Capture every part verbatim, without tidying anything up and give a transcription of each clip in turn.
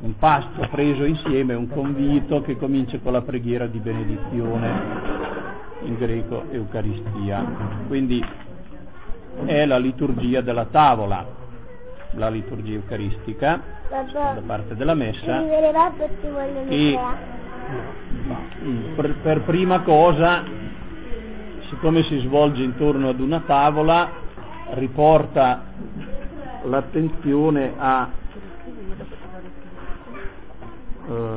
un pasto preso insieme, un convito che comincia con la preghiera di benedizione, in greco Eucaristia. Quindi è la liturgia della tavola, la liturgia eucaristica, da parte della messa, e per, per prima cosa, siccome si svolge intorno ad una tavola, riporta l'attenzione a eh,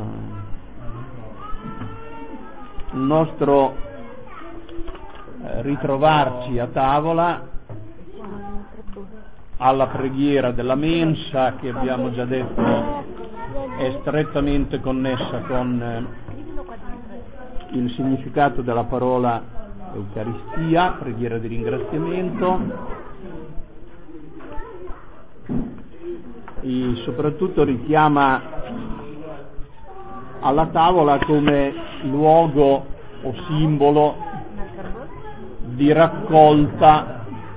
il nostro eh, ritrovarci a tavola, alla preghiera della mensa, che abbiamo già detto è strettamente connessa con eh, il significato della parola Eucaristia, preghiera di ringraziamento, e soprattutto richiama alla tavola come luogo o simbolo di raccolta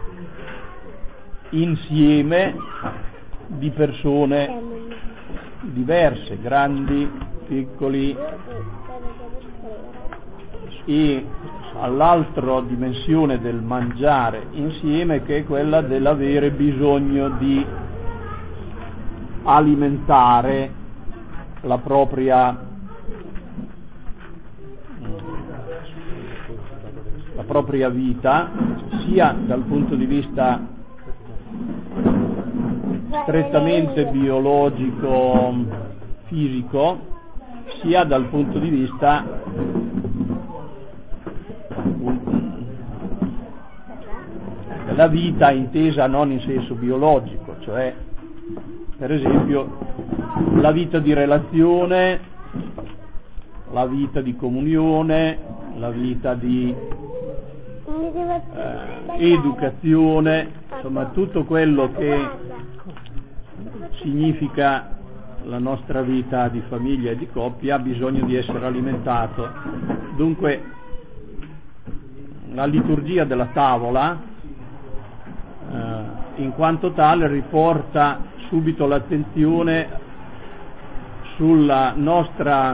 insieme di persone diverse, grandi, piccoli, e all'altra dimensione del mangiare insieme, che è quella dell'avere bisogno di alimentare la propria la propria vita, sia dal punto di vista strettamente biologico, fisico, sia dal punto di vista della vita intesa non in senso biologico, cioè per esempio la vita di relazione, la vita di comunione, la vita di eh, educazione, insomma tutto quello che significa la nostra vita di famiglia e di coppia ha bisogno di essere alimentato. Dunque la liturgia della tavola eh, in quanto tale riporta subito l'attenzione sulla nostra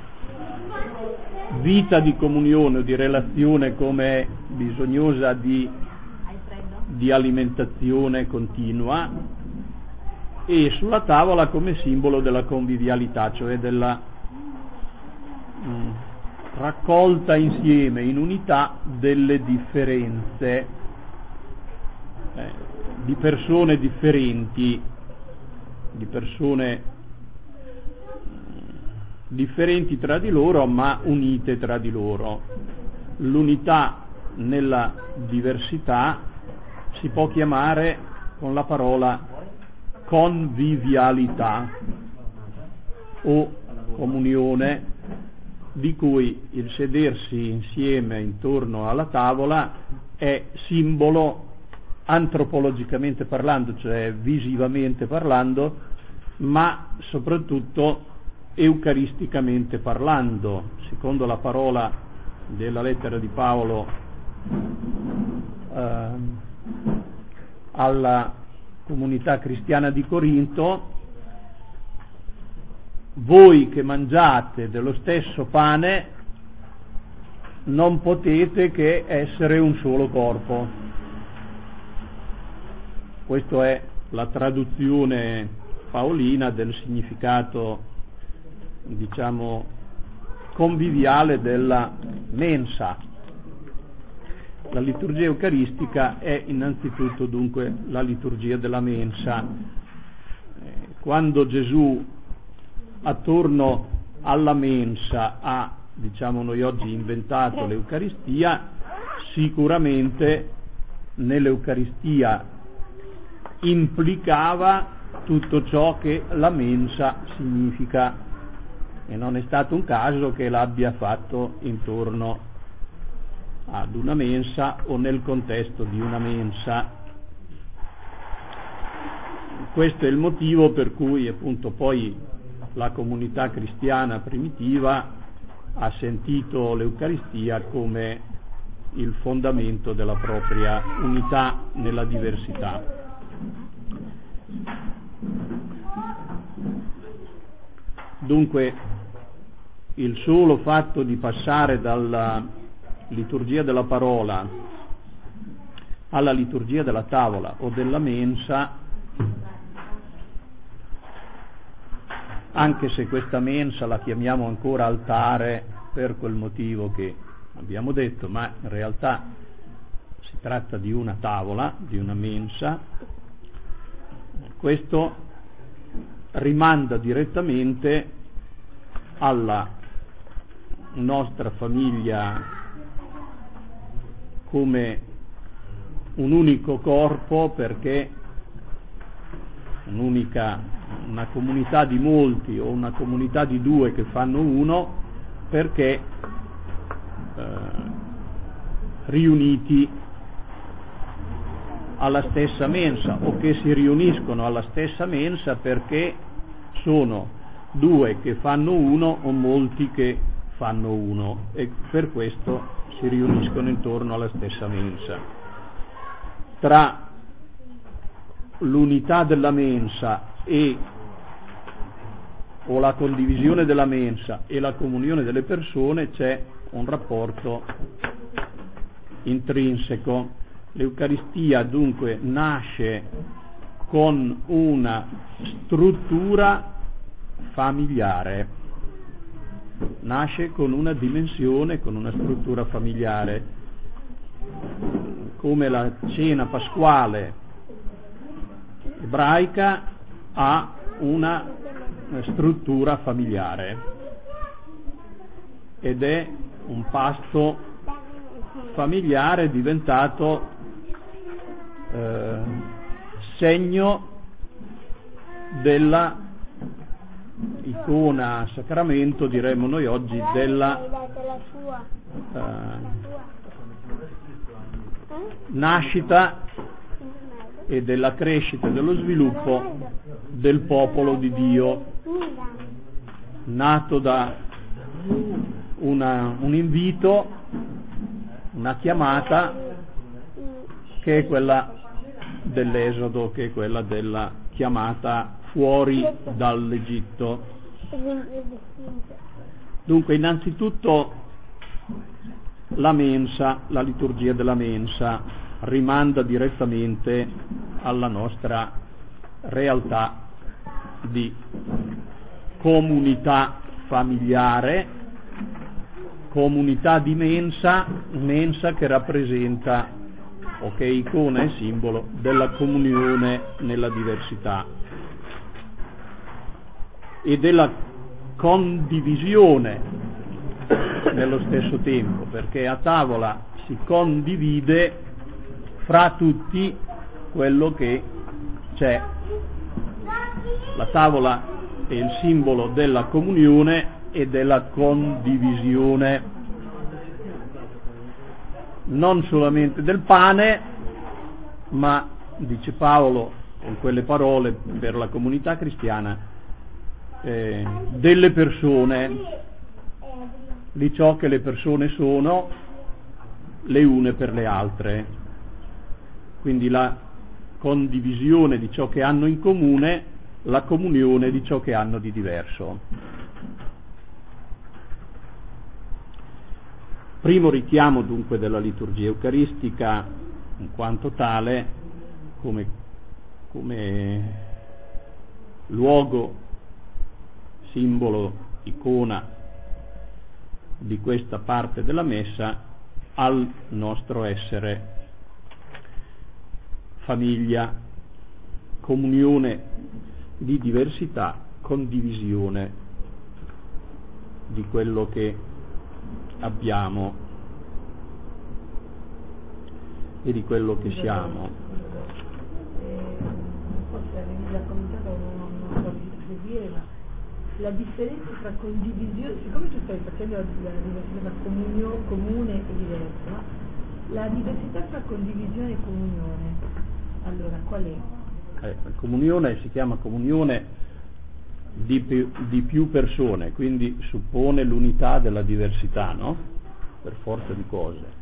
vita di comunione o di relazione come bisognosa di, di alimentazione continua, e sulla tavola come simbolo della convivialità, cioè della mh, raccolta insieme, in unità, delle differenze eh, di persone differenti, di persone differenti tra di loro ma unite tra di loro. L'unità nella diversità si può chiamare con la parola convivialità o comunione, di cui il sedersi insieme intorno alla tavola è simbolo antropologicamente parlando, cioè visivamente parlando, ma soprattutto eucaristicamente parlando, secondo la parola della lettera di Paolo eh, alla comunità cristiana di Corinto: voi che mangiate dello stesso pane non potete che essere un solo corpo. Questa è la traduzione paolina del significato, diciamo, conviviale della mensa. La liturgia eucaristica è innanzitutto dunque la liturgia della mensa. Quando Gesù attorno alla mensa ha, diciamo noi oggi, inventato l'Eucaristia, sicuramente nell'Eucaristia implicava tutto ciò che la mensa significa, e non è stato un caso che l'abbia fatto intorno ad una mensa o nel contesto di una mensa. Questo è il motivo per cui appunto poi la comunità cristiana primitiva ha sentito l'Eucaristia come il fondamento della propria unità nella diversità. Dunque, il solo fatto di passare dalla liturgia della parola alla liturgia della tavola o della mensa, anche se questa mensa la chiamiamo ancora altare per quel motivo che abbiamo detto, ma in realtà si tratta di una tavola, di una mensa, questo rimanda direttamente alla nostra famiglia come un unico corpo, perché un'unica, una comunità di molti o una comunità di due che fanno uno, perché eh, riuniti alla stessa mensa, o che si riuniscono alla stessa mensa perché sono due che fanno uno o molti che fanno uno, e per questo si riuniscono intorno alla stessa mensa. Tra l'unità della mensa e o la condivisione della mensa e la comunione delle persone c'è un rapporto intrinseco. L'Eucaristia dunque nasce con una struttura familiare, nasce con una dimensione, con una struttura familiare, come la cena pasquale ebraica ha una struttura familiare ed è un pasto familiare diventato eh, segno della icona sacramento, diremmo noi oggi, della eh, nascita e della crescita e dello sviluppo del popolo di Dio, nato da una, un invito, una chiamata che è quella dell'Esodo, che è quella della chiamata fuori dall'Egitto. Dunque, innanzitutto la mensa, la liturgia della mensa rimanda direttamente alla nostra realtà di comunità familiare, comunità di mensa, mensa che rappresenta o che è icona e simbolo della comunione nella diversità e della condivisione nello stesso tempo, perché a tavola si condivide fra tutti quello che c'è. La tavola è il simbolo della comunione e della condivisione, non solamente del pane, ma, dice Paolo con quelle parole per la comunità cristiana, eh, delle persone, di ciò che le persone sono le une per le altre. Quindi la condivisione di ciò che hanno in comune, la comunione di ciò che hanno di diverso. Primo richiamo dunque della liturgia eucaristica in quanto tale, come, come luogo, simbolo, icona di questa parte della messa, al nostro essere famiglia, comunione di diversità, condivisione di quello che abbiamo e di quello che siamo. Forse avevi già commentato, non non so di seguire, ma la differenza tra condivisione, siccome tu stai facendo la, la diversità tra comunio, comune e diverso, no? La diversità tra condivisione e comunione, allora qual è? Eh, comunione si chiama comunione di più, di più persone, quindi suppone l'unità della diversità, no? Per forza di cose.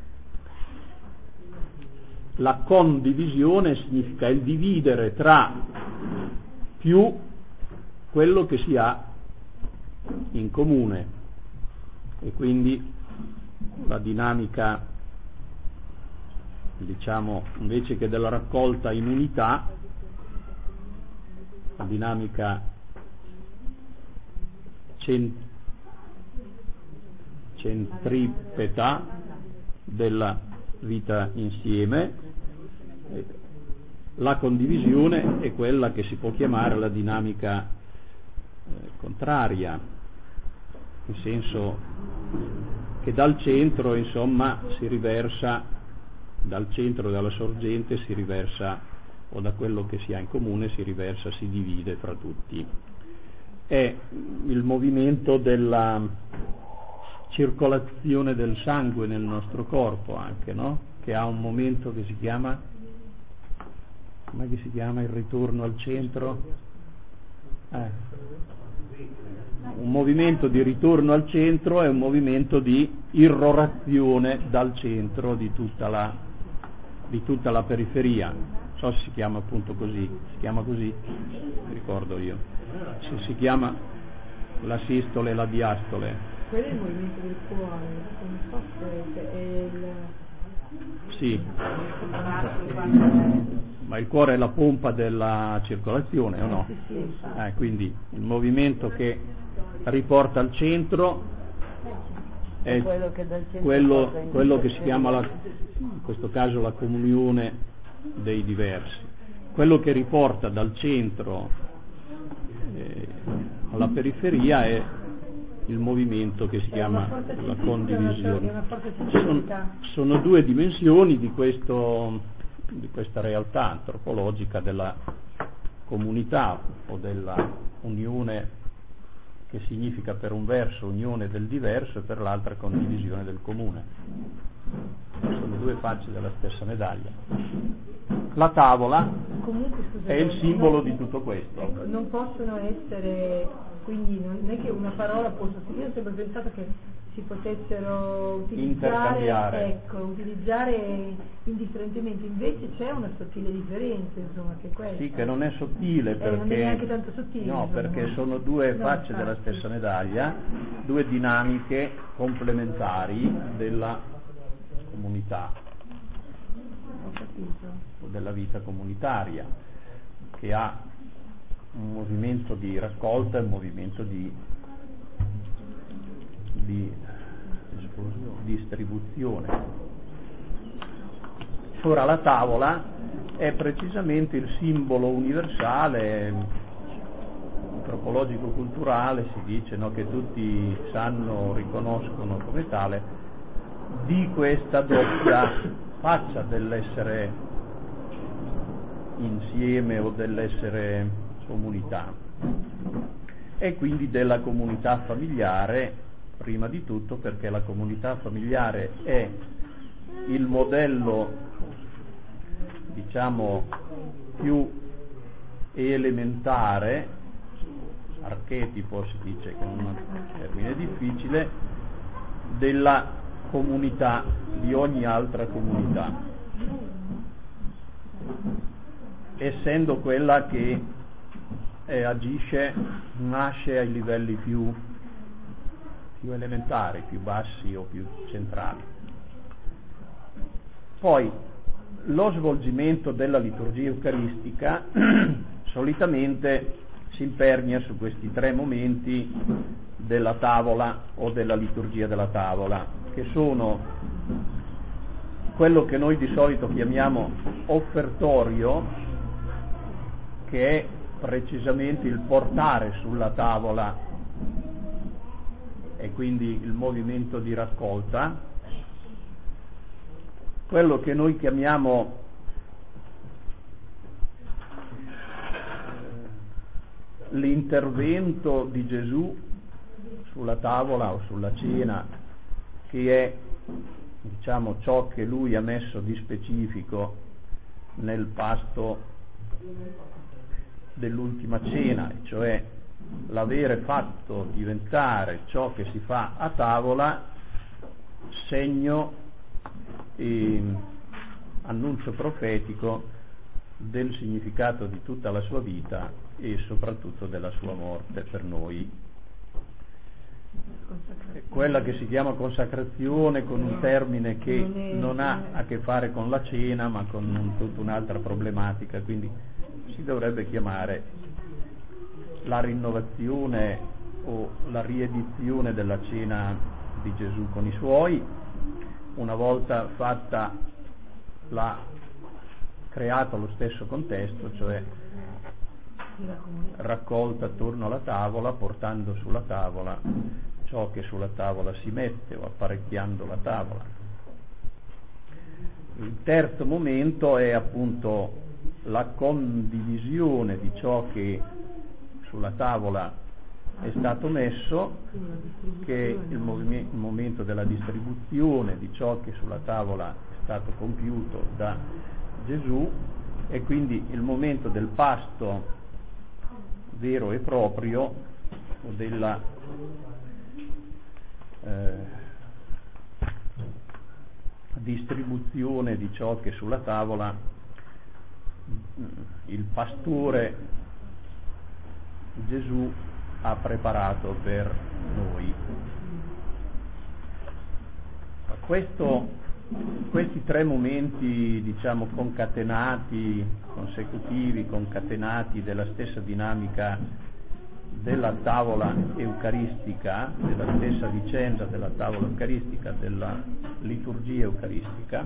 La condivisione significa il dividere tra più quello che si ha in comune, e quindi la dinamica, diciamo, invece che della raccolta in unità, la dinamica cent- centripeta della vita insieme. La condivisione è quella che si può chiamare la dinamica eh, contraria, nel senso che dal centro, insomma, si riversa, dal centro della sorgente si riversa, o da quello che si ha in comune si riversa, si divide fra tutti. È il movimento della circolazione del sangue nel nostro corpo anche, no? Che ha un momento che si chiama, come si chiama il ritorno al centro? Eh. Un movimento di ritorno al centro è un movimento di irrorazione dal centro di tutta la, di tutta la periferia. Non so se si chiama appunto così, si chiama così, mi ricordo io. Se si chiama la sistole e la diastole. Quello è il movimento del cuore, non so se è il... Sì, ma il cuore è la pompa della circolazione, o no? Eh, quindi il movimento che riporta al centro è quello che, dal centro quello, porta in quello che si chiama, la, in questo caso, la comunione dei diversi. Quello che riporta dal centro eh, alla periferia è il movimento che si chiama la condivisione. Sono, sono due dimensioni di, questo, di questa realtà antropologica della comunità o della unione, che significa per un verso unione del diverso e per l'altra condivisione del comune. Sono due facce della stessa medaglia. La tavola Comunque, scusate, è il simbolo non, di tutto questo. Ecco, non possono essere, quindi non è che una parola può sostituire, ho sempre pensato che si potessero utilizzare, ecco, utilizzare indifferentemente, invece c'è una sottile differenza, insomma, che questa. Sì, che non è sottile, perché, eh, non è neanche tanto sottile, no, insomma, perché no. sono due no, facce infatti. della stessa medaglia, due dinamiche complementari della comunità, Ho capito. o della vita comunitaria, che ha un movimento di raccolta e un movimento di, di distribuzione. Ora, la tavola è precisamente il simbolo universale, antropologico-culturale, si dice, no, che tutti sanno, riconoscono come tale, di questa doppia faccia dell'essere insieme o dell'essere comunità, e quindi della comunità familiare, prima di tutto perché la comunità familiare è il modello, diciamo, più elementare, archetipo si dice, che è un termine difficile, della comunità, di ogni altra comunità, essendo quella che eh, agisce, nasce ai livelli più, più elementari, più bassi o più centrali. Poi lo svolgimento della liturgia eucaristica solitamente si impernia su questi tre momenti della tavola o della liturgia della tavola, che sono quello che noi di solito chiamiamo offertorio, che è precisamente il portare sulla tavola e quindi il movimento di raccolta, quello che noi chiamiamo l'intervento di Gesù sulla tavola o sulla cena, che è, diciamo, ciò che lui ha messo di specifico nel pasto dell'ultima cena, cioè l'avere fatto diventare ciò che si fa a tavola segno e annuncio profetico del significato di tutta la sua vita e soprattutto della sua morte per noi. quella che si chiama consacrazione, con un termine che non ha a che fare con la cena ma con un, tutta un'altra problematica, quindi si dovrebbe chiamare la rinnovazione o la riedizione della cena di Gesù con i suoi, una volta fatta la creato lo stesso contesto, cioè raccolta attorno alla tavola, portando sulla tavola ciò che sulla tavola si mette o apparecchiando la tavola. Il terzo momento è appunto la condivisione di ciò che sulla tavola è stato messo, che è il, movime- il momento della distribuzione di ciò che sulla tavola è stato compiuto da Gesù, e quindi il momento del pasto vero e proprio, o della eh, distribuzione di ciò che sulla tavola il pastore Gesù ha preparato per noi. Questo, questi tre momenti, diciamo, concatenati, consecutivi, concatenati della stessa dinamica della tavola eucaristica, della stessa vicenda della tavola eucaristica, della liturgia eucaristica,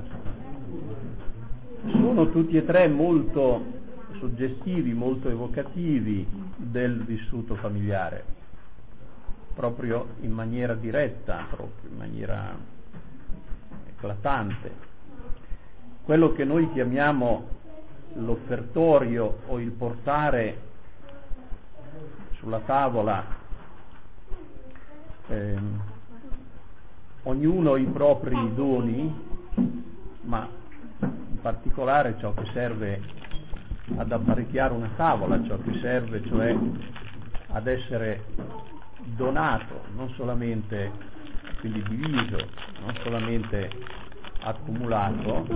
sono tutti e tre molto suggestivi, molto evocativi del vissuto familiare, proprio in maniera diretta, proprio in maniera eclatante. Quello che noi chiamiamo l'offertorio o il portare sulla tavola eh, ognuno i propri doni, ma in particolare ciò che serve ad apparecchiare una tavola, ciò che serve cioè ad essere donato, non solamente quindi diviso, non solamente accumulato.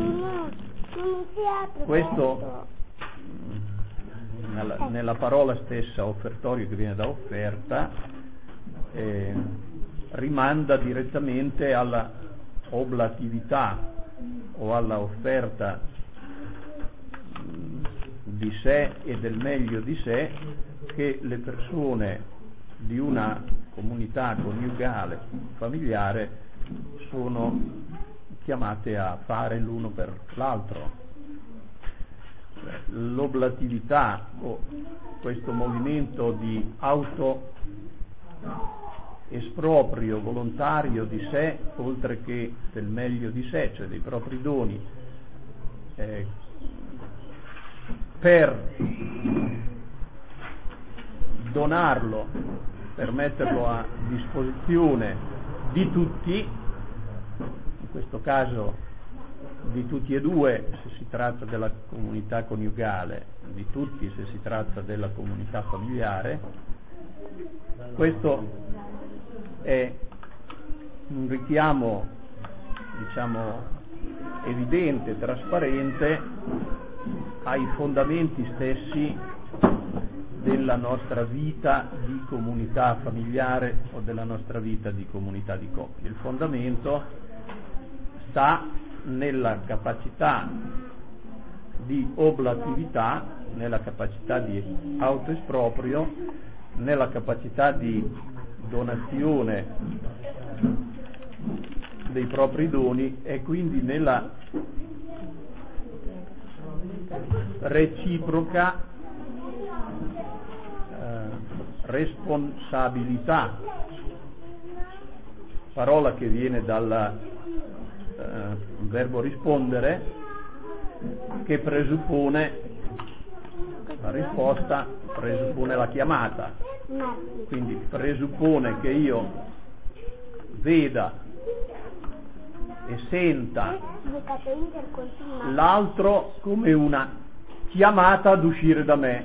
Questo nella, nella parola stessa offertorio, che viene da offerta, eh, rimanda direttamente alla oblatività o alla offerta di sé e del meglio di sé che le persone di una comunità coniugale, familiare, sono chiamate a fare l'uno per l'altro. L'oblatività o questo movimento di auto esproprio volontario di sé, oltre che del meglio di sé, cioè dei propri doni, eh, per donarlo, per metterlo a disposizione di tutti, in questo caso di tutti e due se si tratta della comunità coniugale, di tutti se si tratta della comunità familiare. Questo è un richiamo, diciamo, evidente, trasparente ai fondamenti stessi della nostra vita di comunità familiare o della nostra vita di comunità di coppia. Il fondamento sta nella capacità di oblatività, nella capacità di autoesproprio, nella capacità di donazione dei propri doni e quindi nella reciproca eh, responsabilità, parola che viene dal eh, verbo rispondere, che presuppone la risposta, presuppone la chiamata, quindi presuppone che io veda e senta l'altro come una chiamata ad uscire da me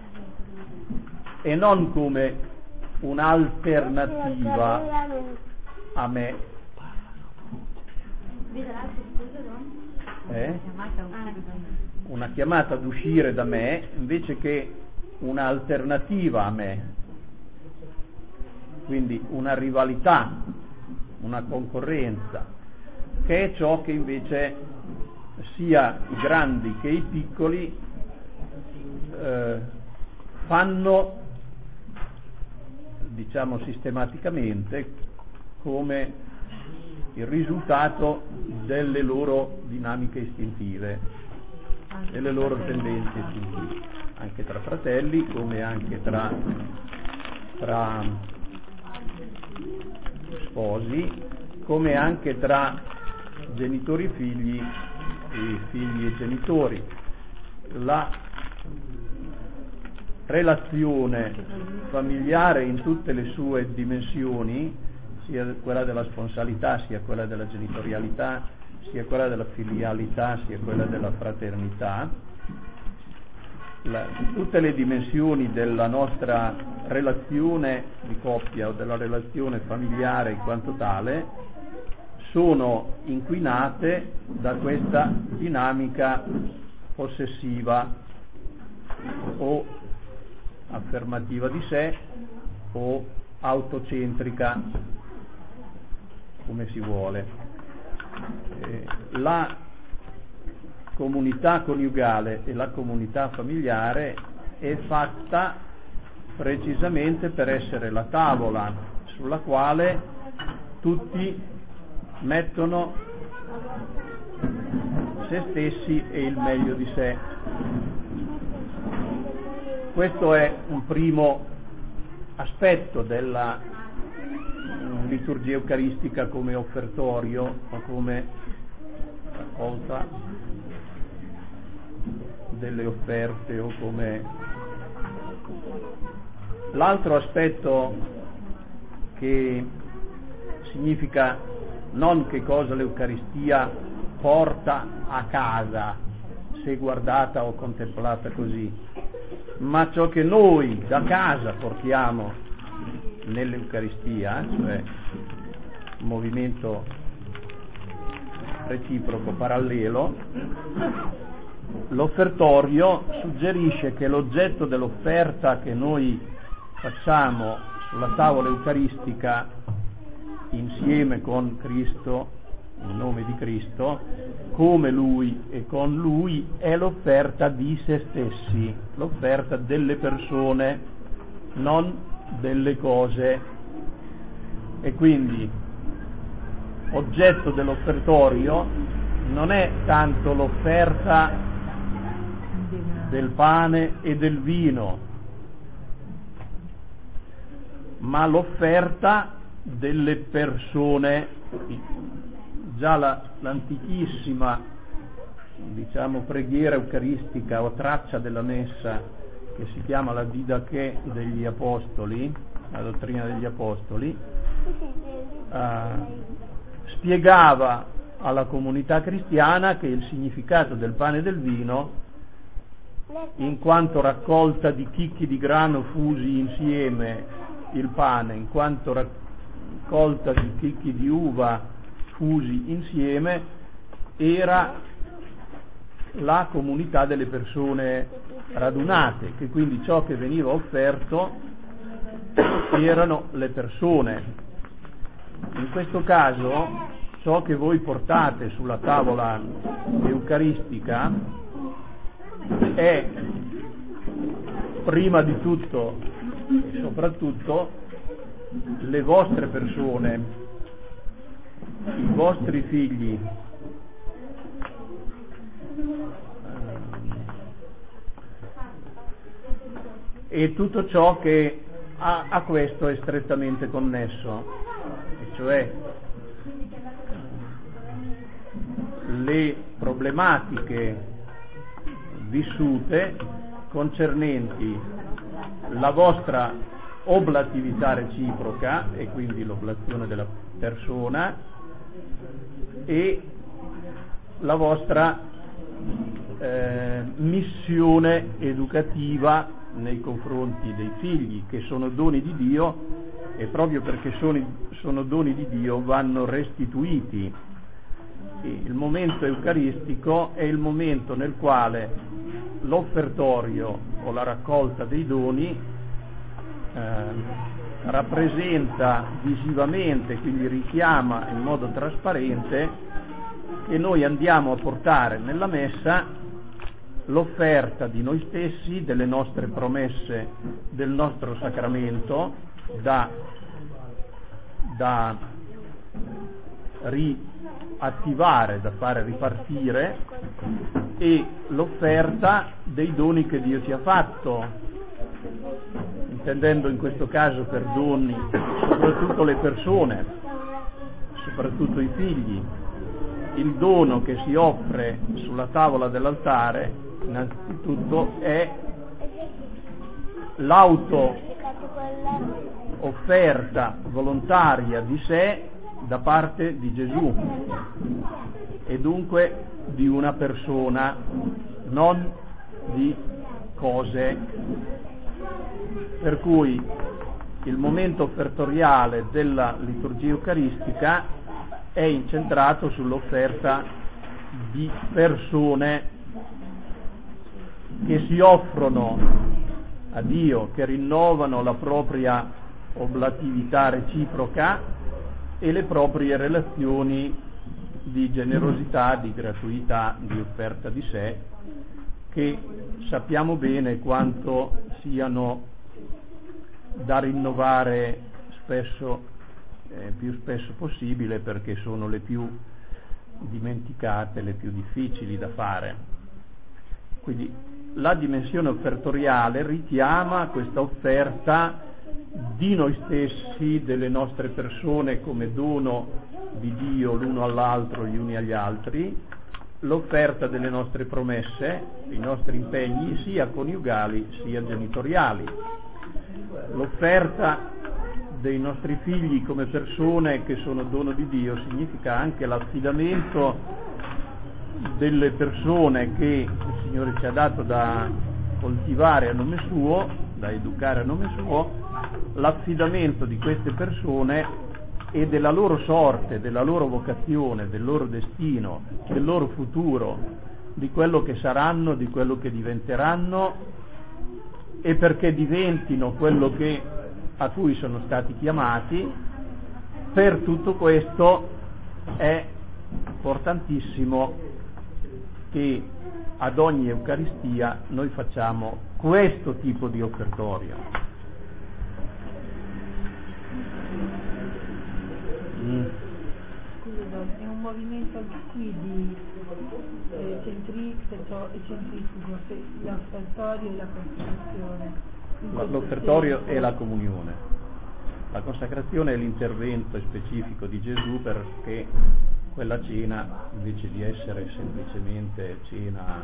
e non come un'alternativa a me. Eh? Una chiamata ad uscire da me invece che un'alternativa a me. quindi una rivalità, una concorrenza, che è ciò che invece sia i grandi che i piccoli eh, fanno, diciamo sistematicamente, come il risultato delle loro dinamiche istintive, delle loro tendenze istintive, anche tra fratelli come anche tra, tra sposi, come anche tra genitori e figli e figli e genitori. La relazione familiare in tutte le sue dimensioni, sia quella della sponsalità, sia quella della genitorialità, sia quella della filialità, sia quella della fraternità, la, tutte le dimensioni della nostra relazione di coppia o della relazione familiare in quanto tale sono inquinate da questa dinamica possessiva o affermativa di sé o autocentrica, come si vuole. Eh, la comunità coniugale e la comunità familiare è fatta precisamente per essere la tavola sulla quale tutti mettono se stessi e il meglio di sé. Questo è un primo aspetto della liturgia eucaristica come offertorio o come raccolta delle offerte o come l'altro aspetto, che significa non che cosa l'Eucaristia porta a casa se guardata o contemplata così, ma ciò che noi da casa portiamo nell'Eucaristia, cioè un movimento reciproco parallelo. L'offertorio suggerisce che l'oggetto dell'offerta che noi facciamo sulla tavola eucaristica insieme con Cristo, in nome di Cristo, come Lui e con Lui, è l'offerta di se stessi, l'offerta delle persone, non delle cose. E quindi oggetto dell'offertorio non è tanto l'offerta del pane e del vino, ma l'offerta delle persone. Già la, l'antichissima, diciamo, preghiera eucaristica o traccia della messa, che si chiama la Didache degli Apostoli, la dottrina degli Apostoli, eh, spiegava alla comunità cristiana che il significato del pane e del vino, in quanto raccolta di chicchi di grano fusi insieme, il pane, in quanto raccolta di chicchi di uva fusi insieme, era la comunità delle persone radunate, che quindi ciò che veniva offerto erano le persone. In questo caso ciò che voi portate sulla tavola eucaristica è prima di tutto e soprattutto le vostre persone, i vostri figli, e tutto ciò che a, a questo è strettamente connesso, e cioè le problematiche vissute concernenti la vostra oblatività reciproca, e quindi l'oblazione della persona, e la vostra eh, missione educativa nei confronti dei figli, che sono doni di Dio, e proprio perché sono, sono doni di Dio vanno restituiti. E il momento eucaristico è il momento nel quale l'offertorio o la raccolta dei doni eh, rappresenta visivamente, quindi richiama in modo trasparente che noi andiamo a portare nella messa l'offerta di noi stessi, delle nostre promesse, del nostro sacramento da, da riattivare, da fare ripartire, e l'offerta dei doni che Dio ci ha fatto, intendendo in questo caso per doni soprattutto le persone, soprattutto i figli. Il dono che si offre sulla tavola dell'altare innanzitutto è l'auto offerta volontaria di sé da parte di Gesù, e dunque di una persona, non di cose. Per cui il momento offertoriale della liturgia eucaristica è incentrato sull'offerta di persone che si offrono a Dio, che rinnovano la propria oblatività reciproca e le proprie relazioni di generosità, di gratuità, di offerta di sé, che sappiamo bene quanto siano da rinnovare spesso, eh, più spesso possibile, perché sono le più dimenticate, le più difficili da fare. Quindi la dimensione offertoriale richiama questa offerta di noi stessi, delle nostre persone come dono di Dio l'uno all'altro, gli uni agli altri, l'offerta delle nostre promesse, i nostri impegni sia coniugali sia genitoriali, l'offerta dei nostri figli come persone che sono dono di Dio, significa anche l'affidamento delle persone che il Signore ci ha dato da coltivare a nome suo, da educare a nome suo, l'affidamento di queste persone e della loro sorte, della loro vocazione, del loro destino, del loro futuro, di quello che saranno, di quello che diventeranno, e perché diventino quello che, a cui sono stati chiamati. Per tutto questo è importantissimo che ad ogni Eucaristia noi facciamo questo tipo di offertorio. Mm. Scusa, è un movimento anche qui di eh, centri, perciò, e centrifugo, l'offertorio e la consacrazione. L'offertorio è la comunione, la consacrazione è l'intervento specifico di Gesù perché quella cena, invece di essere semplicemente cena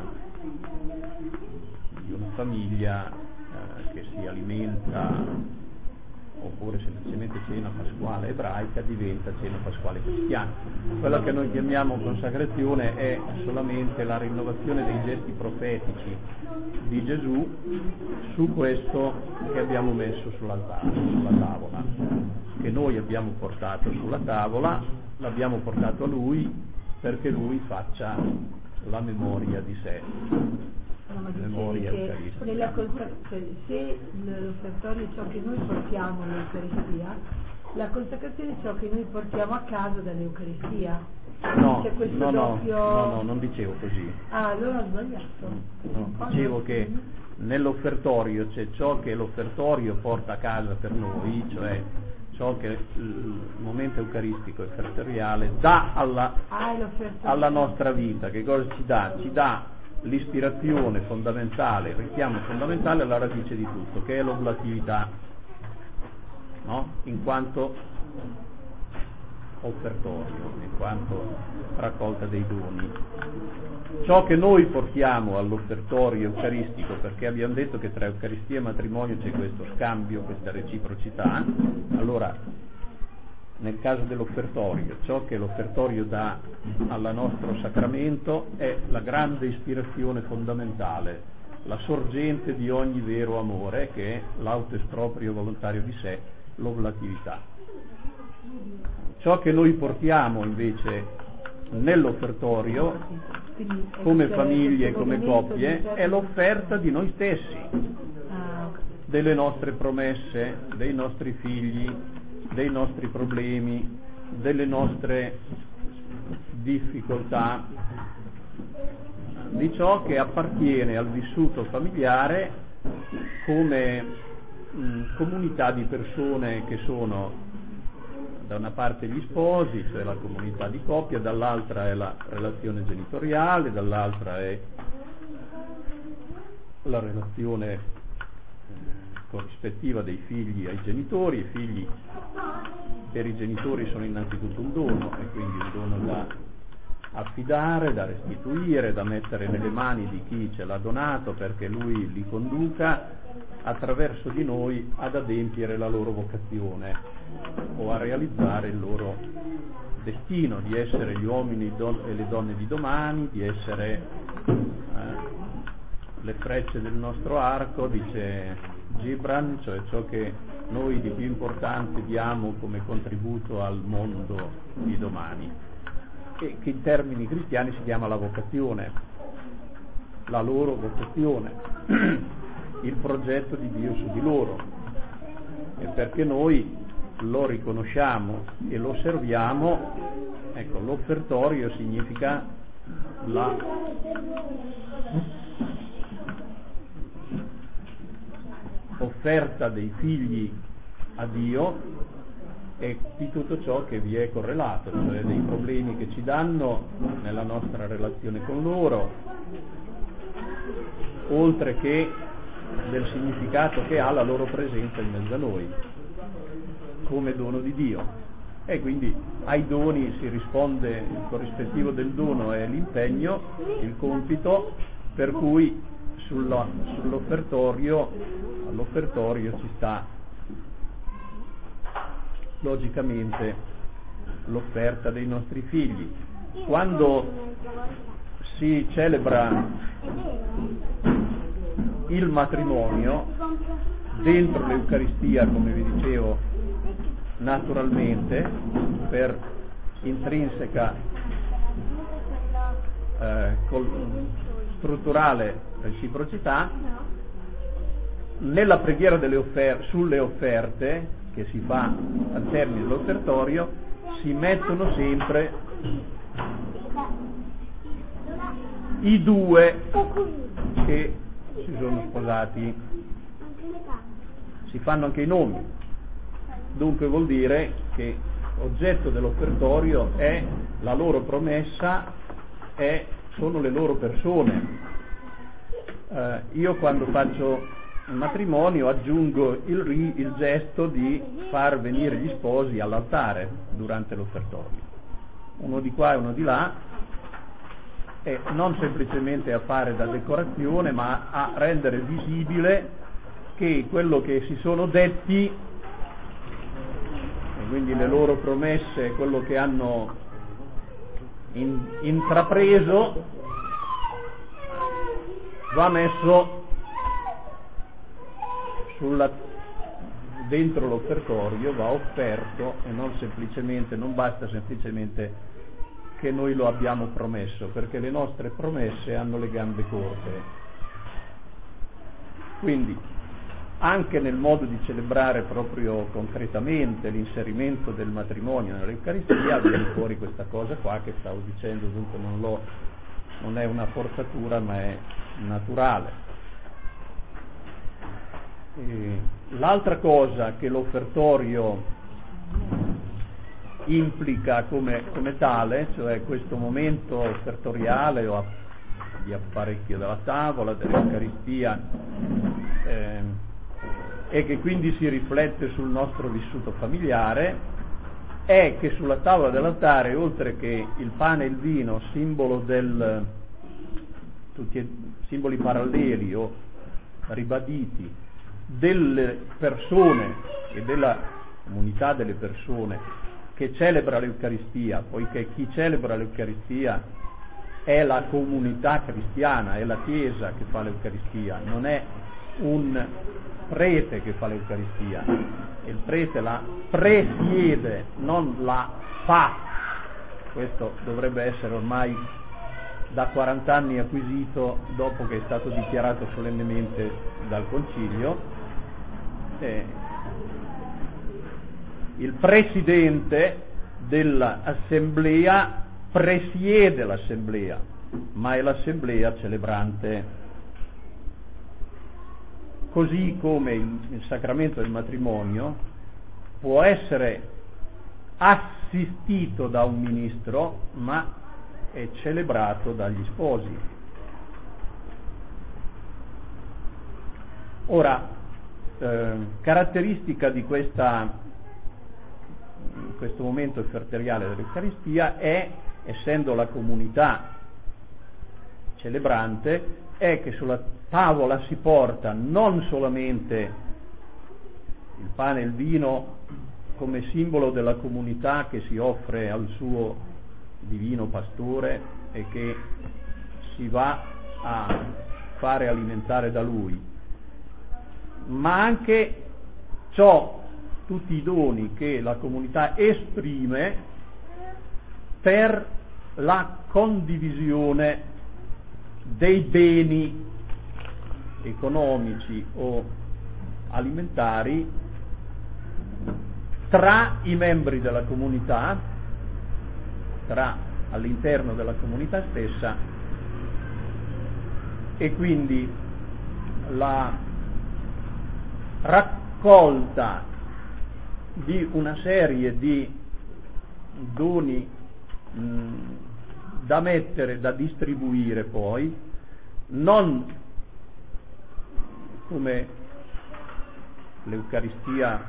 di una famiglia eh, che si alimenta, oppure semplicemente cena pasquale ebraica, diventa cena pasquale cristiana. Quella che noi chiamiamo consacrazione è solamente la rinnovazione dei gesti profetici di Gesù su questo che abbiamo messo sull'altare, sulla tavola, che noi abbiamo portato sulla tavola, l'abbiamo portato a Lui perché Lui faccia la memoria di sé. No, ma memoria eucaristica. Nella consacrazione, se l'offertorio è ciò che noi portiamo all'Eucaristia, la consacrazione è ciò che noi portiamo a casa dall'Eucaristia. No, C'è questo no, no, doppio... no, no, non dicevo così. Ah, allora ho sbagliato. No, dicevo che nell'offertorio c'è ciò che l'offertorio porta a casa per noi, cioè ciò che il momento eucaristico e offertoriale dà alla, ah, alla nostra vita. Che cosa ci dà? Ci dà l'ispirazione fondamentale, il richiamo fondamentale alla radice di tutto, che è l'oblatività, no? In quanto offertorio, in quanto raccolta dei doni. Ciò che noi portiamo all'offertorio eucaristico, perché abbiamo detto che tra Eucaristia e matrimonio c'è questo scambio, questa reciprocità, allora nel caso dell'offertorio, ciò che l'offertorio dà al nostro sacramento è la grande ispirazione fondamentale, la sorgente di ogni vero amore, che è l'autoesproprio volontario di sé, l'oblatività. Ciò che noi portiamo invece nell'offertorio, come famiglie e come coppie, è l'offerta di noi stessi. delle nostre promesse, dei nostri figli, dei nostri problemi, delle nostre difficoltà, di ciò che appartiene al vissuto familiare come mh, comunità di persone che sono da una parte gli sposi, cioè la comunità di coppia, dall'altra è la relazione genitoriale, dall'altra è la relazione eh, corrispettiva dei figli ai genitori. I figli per i genitori sono innanzitutto un dono, e quindi un dono da affidare, da restituire, da mettere nelle mani di chi ce l'ha donato perché lui li conduca attraverso di noi ad adempiere la loro vocazione o a realizzare il loro destino di essere gli uomini e le donne di domani, di essere eh, le frecce del nostro arco, dice Gibran, cioè ciò che noi di più importante diamo come contributo al mondo di domani, che, che in termini cristiani si chiama la vocazione, la loro vocazione, il progetto di Dio su di loro, e perché noi lo riconosciamo e lo serviamo. Ecco, l'offertorio significa la offerta dei figli a Dio e di tutto ciò che vi è correlato, cioè dei problemi che ci danno nella nostra relazione con loro, oltre che del significato che ha la loro presenza in mezzo a noi come dono di Dio. E quindi ai doni si risponde, il corrispettivo del dono è l'impegno, il compito, per cui sulla, sull'offertorio all'offertorio ci sta logicamente l'offerta dei nostri figli. Quando si celebra il matrimonio dentro l'Eucaristia, come vi dicevo, naturalmente per intrinseca eh, col, strutturale reciprocità, nella preghiera delle offer- sulle offerte che si fa al termine dell'offertorio si mettono sempre i due che si sono sposati, si fanno anche i nomi. Dunque vuol dire che oggetto dell'offertorio è la loro promessa, è, sono le loro persone. Eh, io quando faccio il matrimonio aggiungo il, ri, il gesto di far venire gli sposi all'altare durante l'offertorio, uno di qua e uno di là, e non semplicemente a fare da decorazione, ma a rendere visibile che quello che si sono detti, quindi le loro promesse, quello che hanno in, intrapreso, va messo sulla, dentro l'offertorio, va offerto, e non semplicemente, non basta semplicemente che noi lo abbiamo promesso, perché le nostre promesse hanno le gambe corte. Quindi anche nel modo di celebrare proprio concretamente l'inserimento del matrimonio nell'Eucaristia viene fuori questa cosa qua che stavo dicendo, dunque non, l'ho, non è una forzatura ma è naturale. E l'altra cosa che l'offertorio implica come, come tale, cioè questo momento offertoriale o di apparecchio della tavola, dell'Eucaristia, eh, e che quindi si riflette sul nostro vissuto familiare, è che sulla tavola dell'altare, oltre che il pane e il vino, simbolo del, tutti simboli paralleli o ribaditi delle persone e della comunità delle persone che celebra l'Eucaristia, poiché chi celebra l'Eucaristia è la comunità cristiana, è la Chiesa che fa l'Eucaristia, non è un prete che fa l'Eucaristia, il prete la presiede, non la fa. Questo dovrebbe essere ormai da quaranta anni acquisito dopo che è stato dichiarato solennemente dal Concilio, eh, il presidente dell'assemblea presiede l'assemblea, ma è l'assemblea celebrante. Così come il, il sacramento del matrimonio può essere assistito da un ministro, ma è celebrato dagli sposi. Ora, eh, caratteristica di questa, questo momento efferteriale dell'Eucaristia è, essendo la comunità celebrante, è che sulla tavola si porta non solamente il pane e il vino come simbolo della comunità che si offre al suo divino pastore e che si va a fare alimentare da lui, ma anche ciò, tutti i doni che la comunità esprime per la condivisione dei beni economici o alimentari tra i membri della comunità, tra all'interno della comunità stessa, e quindi la raccolta di una serie di doni mh, da mettere, da distribuire poi, non come l'Eucaristia,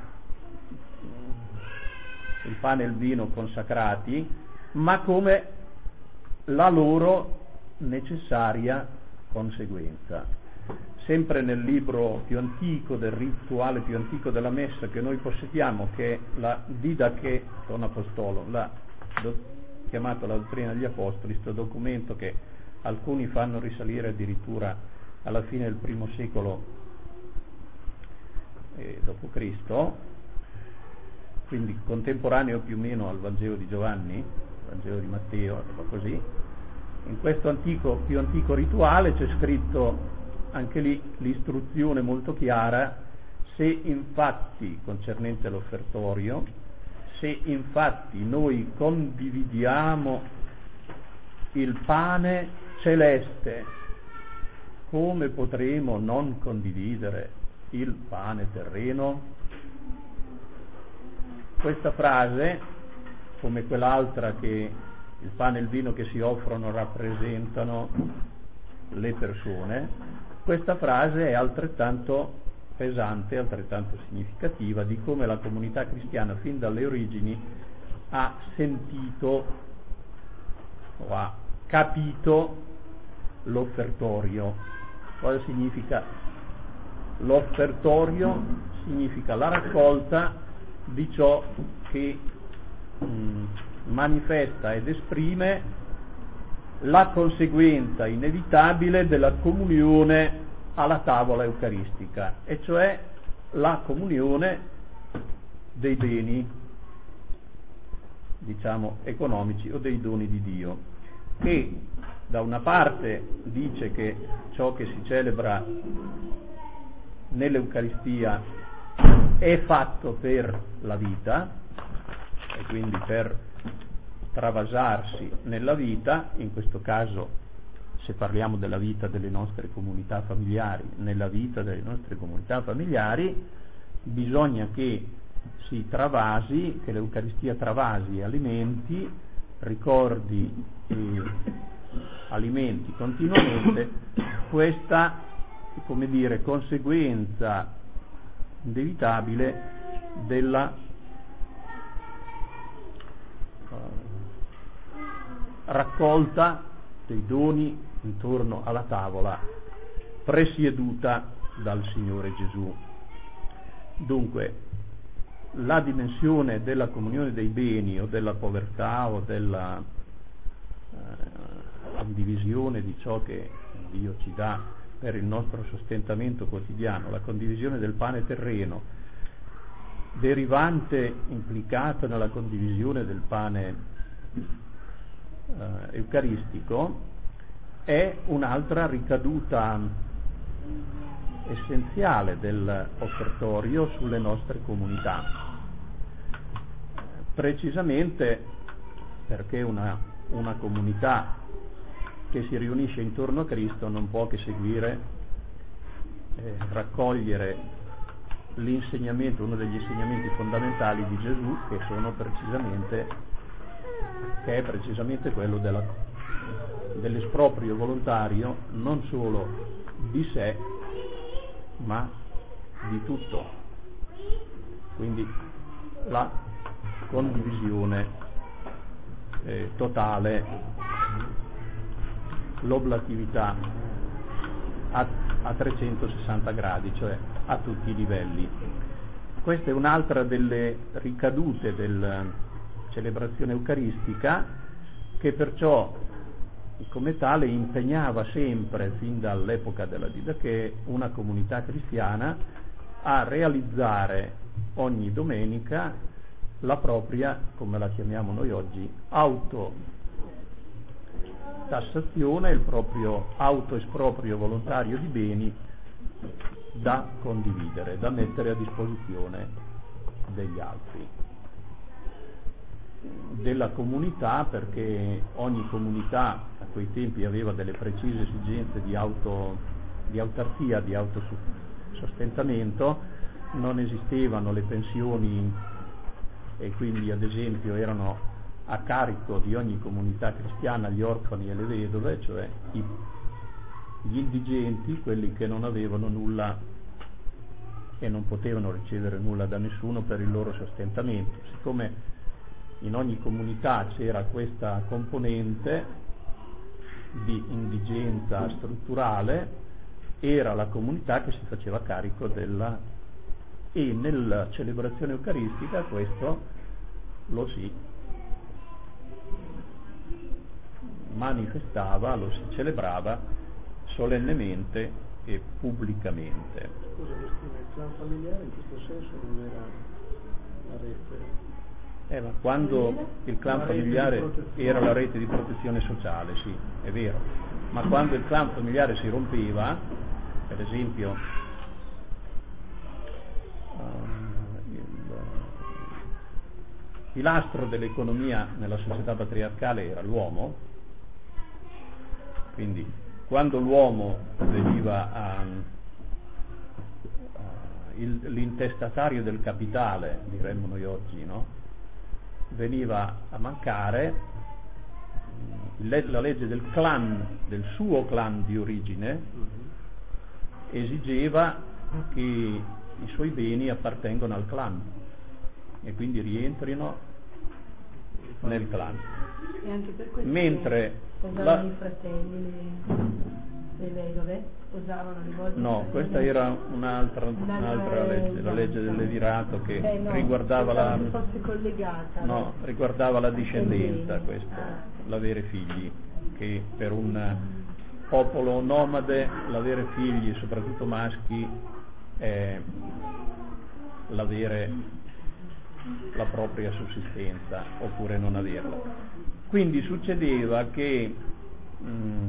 il pane e il vino consacrati, ma come la loro necessaria conseguenza. Sempre nel libro più antico, del rituale più antico della Messa che noi possediamo, che è la Didache Ton Apostolo, la, do, chiamato la Dottrina degli Apostoli, questo documento che alcuni fanno risalire addirittura alla fine del primo secolo eh, dopo Cristo, quindi contemporaneo più o meno al Vangelo di Giovanni, Vangelo di Matteo, così. In questo antico, più antico rituale c'è scritto anche lì l'istruzione molto chiara: se infatti, concernente l'offertorio, se infatti noi condividiamo il pane celeste, come potremo non condividere il pane terreno? Questa frase, come quell'altra che il pane e il vino che si offrono rappresentano le persone, questa frase è altrettanto pesante, altrettanto significativa di come la comunità cristiana fin dalle origini ha sentito o ha capito l'offertorio. Cosa significa l'offertorio? Significa la raccolta di ciò che mh, manifesta ed esprime la conseguenza inevitabile della comunione alla tavola eucaristica, e cioè la comunione dei beni, diciamo, economici o dei doni di Dio, che da una parte dice che ciò che si celebra nell'Eucaristia è fatto per la vita e quindi per travasarsi nella vita, in questo caso, se parliamo della vita delle nostre comunità familiari, nella vita delle nostre comunità familiari bisogna che si travasi, che l'Eucaristia travasi alimenti, ricordi e alimenti continuamente questa, come dire, conseguenza inevitabile della uh, raccolta dei doni intorno alla tavola presieduta dal Signore Gesù. Dunque, la dimensione della comunione dei beni o della povertà o della uh, condivisione di ciò che Dio ci dà per il nostro sostentamento quotidiano, la condivisione del pane terreno, derivante, implicata nella condivisione del pane eh, eucaristico, è un'altra ricaduta essenziale dell'offertorio sulle nostre comunità, precisamente perché una, una comunità che si riunisce intorno a Cristo non può che seguire, eh, raccogliere l'insegnamento, uno degli insegnamenti fondamentali di Gesù, che sono precisamente che è precisamente quello della, dell'esproprio volontario non solo di sé ma di tutto, quindi la condivisione eh, totale, l'oblatività a, a trecentosessanta gradi, cioè a tutti i livelli. Questa è un'altra delle ricadute della celebrazione eucaristica, che perciò come tale impegnava sempre, fin dall'epoca della Didache, una comunità cristiana a realizzare ogni domenica la propria, come la chiamiamo noi oggi, autotassazione, il proprio autoesproprio volontario di beni da condividere, da mettere a disposizione degli altri, della comunità, perché ogni comunità a quei tempi aveva delle precise esigenze di, auto, di autarchia, di autosostentamento, non esistevano le pensioni e quindi ad esempio erano a carico di ogni comunità cristiana gli orfani e le vedove, cioè i gli indigenti, quelli che non avevano nulla e non potevano ricevere nulla da nessuno per il loro sostentamento. Siccome in ogni comunità c'era questa componente di indigenza strutturale, era la comunità che si faceva carico della, e nella celebrazione eucaristica questo lo si manifestava, lo si celebrava solennemente e pubblicamente. Scusa, il clan familiare in questo senso non era la rete? Eh, ma quando il clan familiare era la rete di protezione sociale, sì, è vero, ma quando il clan familiare si rompeva, per esempio uh, il pilastro dell'economia nella società patriarcale era l'uomo, quindi quando l'uomo veniva a, a, il, l'intestatario del capitale, diremmo noi oggi, no? Veniva a mancare, la legge del clan, del suo clan di origine, esigeva che i suoi beni appartengono al clan e quindi rientrino nel clan. E anche per questo mentre sposavano la... i fratelli, le, le vedove sposavano le volte. No, questa era un'altra, un'altra legge, la legge del levirato che Beh, no, riguardava la fosse collegata. No, riguardava la discendenza, questo, ah. l'avere figli, che per un popolo nomade l'avere figli, soprattutto maschi, è l'avere la propria sussistenza oppure non averla. Quindi succedeva che mh,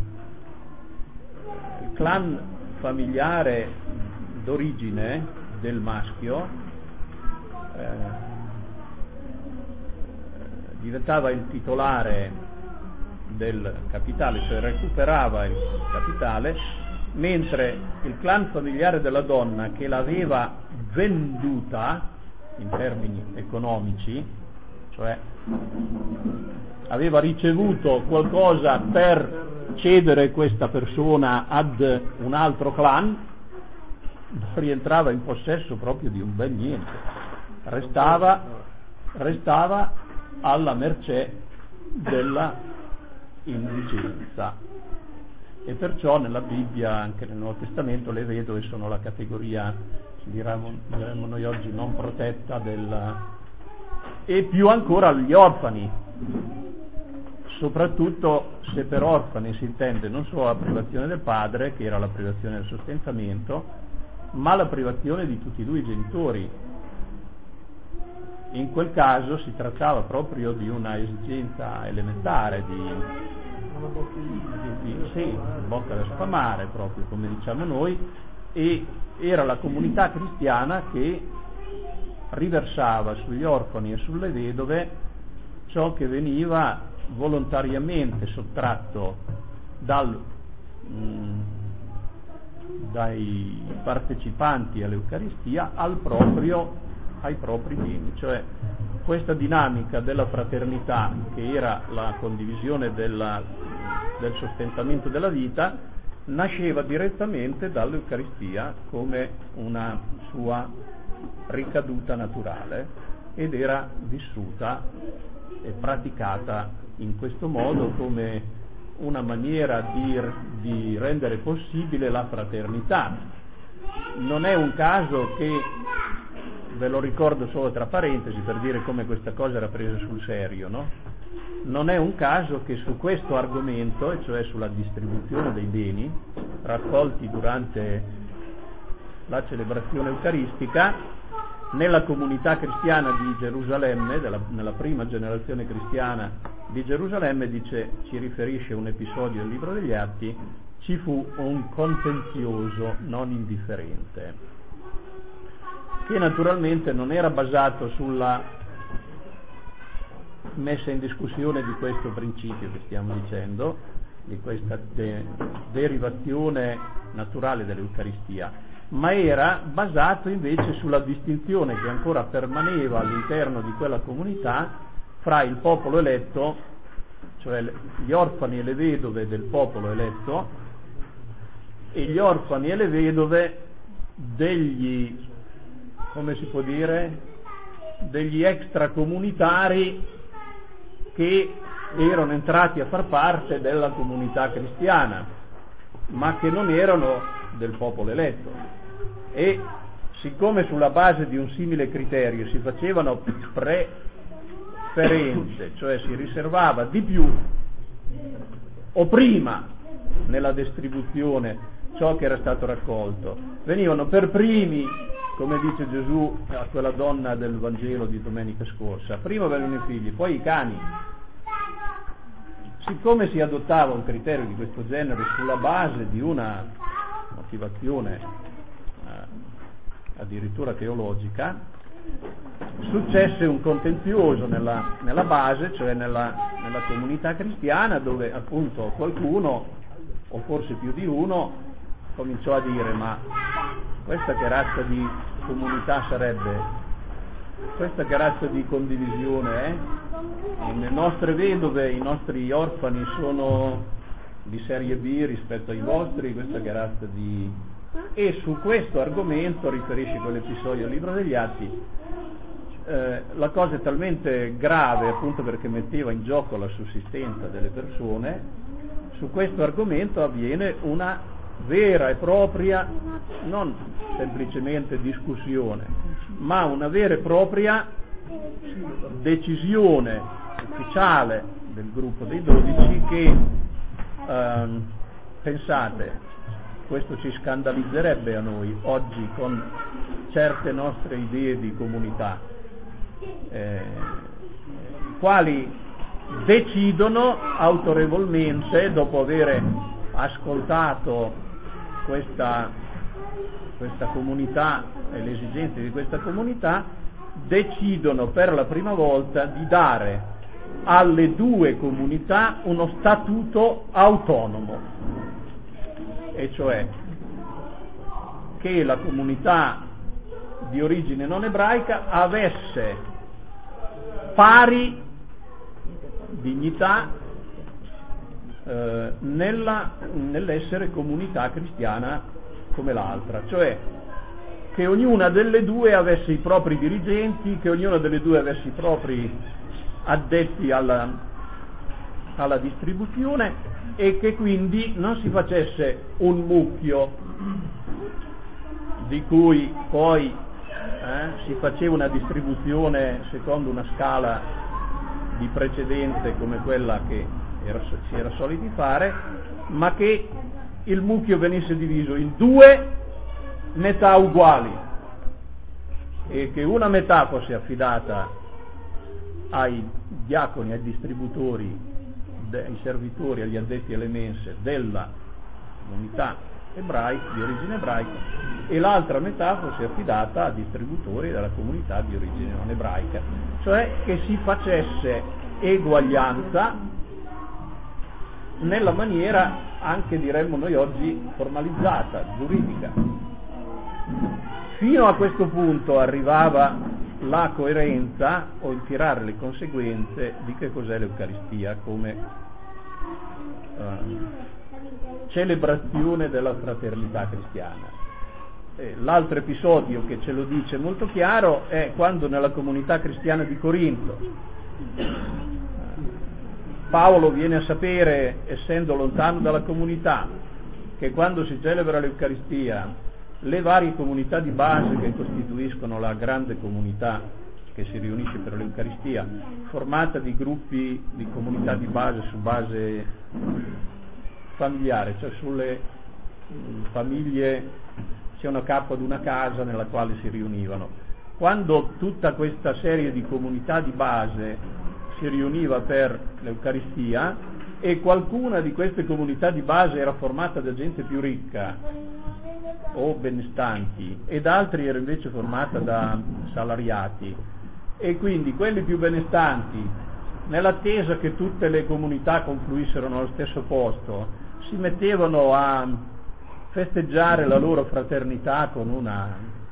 il clan familiare d'origine del maschio eh, diventava il titolare del capitale, cioè recuperava il capitale, mentre il clan familiare della donna che l'aveva venduta in termini economici, cioè aveva ricevuto qualcosa per cedere questa persona ad un altro clan, rientrava in possesso proprio di un bel niente, restava, restava alla mercé della indigenza. E perciò nella Bibbia, anche nel Nuovo Testamento, le vedove sono la categoria, diremmo, diremmo noi oggi, non protetta del, e più ancora gli orfani, soprattutto se per orfani si intende non solo la privazione del padre, che era la privazione del sostentamento, ma la privazione di tutti e due i genitori. In quel caso si trattava proprio di una esigenza elementare, di, di, di sì, bocca da sfamare, proprio come diciamo noi, e era la comunità cristiana che riversava sugli orfani e sulle vedove ciò che veniva volontariamente sottratto dal, mh, dai partecipanti all'Eucaristia al proprio, ai propri beni. Cioè questa dinamica della fraternità, che era la condivisione della, del sostentamento della vita, nasceva direttamente dall'Eucaristia come una sua ricaduta naturale ed era vissuta e praticata in questo modo come una maniera di, di rendere possibile la fraternità. Non è un caso che, ve lo ricordo solo tra parentesi per dire come questa cosa era presa sul serio, no? Non è un caso che su questo argomento, e cioè sulla distribuzione dei beni raccolti durante la celebrazione eucaristica, nella comunità cristiana di Gerusalemme, della, nella prima generazione cristiana di Gerusalemme, dice, ci riferisce un episodio del Libro degli Atti, ci fu un contenzioso non indifferente, che naturalmente non era basato sulla messa in discussione di questo principio che stiamo dicendo, di questa de- derivazione naturale dell'Eucaristia, ma era basato invece sulla distinzione che ancora permaneva all'interno di quella comunità fra il popolo eletto, cioè gli orfani e le vedove del popolo eletto, e gli orfani e le vedove degli, come si può dire, degli extracomunitari che erano entrati a far parte della comunità cristiana, ma che non erano del popolo eletto. E siccome sulla base di un simile criterio si facevano preferenze, cioè si riservava di più o prima nella distribuzione ciò che era stato raccolto, venivano per primi, come dice Gesù a quella donna del Vangelo di domenica scorsa, prima vengono i figli, poi i cani. Siccome si adottava un criterio di questo genere sulla base di una motivazione eh, addirittura teologica, successe un contenzioso nella, nella base, cioè nella, nella comunità cristiana, dove appunto qualcuno, o forse più di uno, cominciò a dire: ma questa che razza di comunità sarebbe? Questa che razza di condivisione è? Le nostre vedove, i nostri orfani sono di serie B rispetto ai vostri, questa che razza di... E su questo argomento, riferisce quell'episodio del Libro degli Atti, eh, la cosa è talmente grave, appunto perché metteva in gioco la sussistenza delle persone, su questo argomento avviene una vera e propria, non semplicemente discussione, ma una vera e propria decisione ufficiale del gruppo dei dodici che, ehm, pensate, questo ci scandalizzerebbe a noi oggi con certe nostre idee di comunità, eh, i quali decidono autorevolmente, dopo aver ascoltato questa, questa comunità e le esigenze di questa comunità, decidono per la prima volta di dare alle due comunità uno statuto autonomo, e cioè che la comunità di origine non ebraica avesse pari dignità eh, nella, nell'essere comunità cristiana come l'altra, cioè che ognuna delle due avesse i propri dirigenti, che ognuna delle due avesse i propri addetti alla, alla distribuzione, e che quindi non si facesse un mucchio di cui poi eh, si faceva una distribuzione secondo una scala di precedenza come quella che era, si era soliti fare, ma che il mucchio venisse diviso in due metà uguali e che una metà fosse affidata ai diaconi, ai distributori, ai servitori, agli addetti alle mense della comunità ebraica, di origine ebraica, e l'altra metà fosse affidata a distributori della comunità di origine non ebraica, cioè che si facesse eguaglianza nella maniera anche, diremmo noi oggi, formalizzata, giuridica. Fino a questo punto arrivava la coerenza o il tirare le conseguenze di che cos'è l'Eucaristia come uh, celebrazione della fraternità cristiana. Eh, l'altro episodio che ce lo dice molto chiaro è quando nella comunità cristiana di Corinto Paolo viene a sapere, essendo lontano dalla comunità, che quando si celebra l'Eucaristia le varie comunità di base che costituiscono la grande comunità che si riunisce per l'Eucaristia, formata di gruppi di comunità di base su base familiare, cioè sulle famiglie, c'è una capo ad una casa nella quale si riunivano. Quando tutta questa serie di comunità di base si riuniva per l'Eucaristia e qualcuna di queste comunità di base era formata da gente più ricca o benestanti ed altri era invece formata da salariati, e quindi quelli più benestanti, nell'attesa che tutte le comunità confluissero nello stesso posto, si mettevano a festeggiare la loro fraternità con una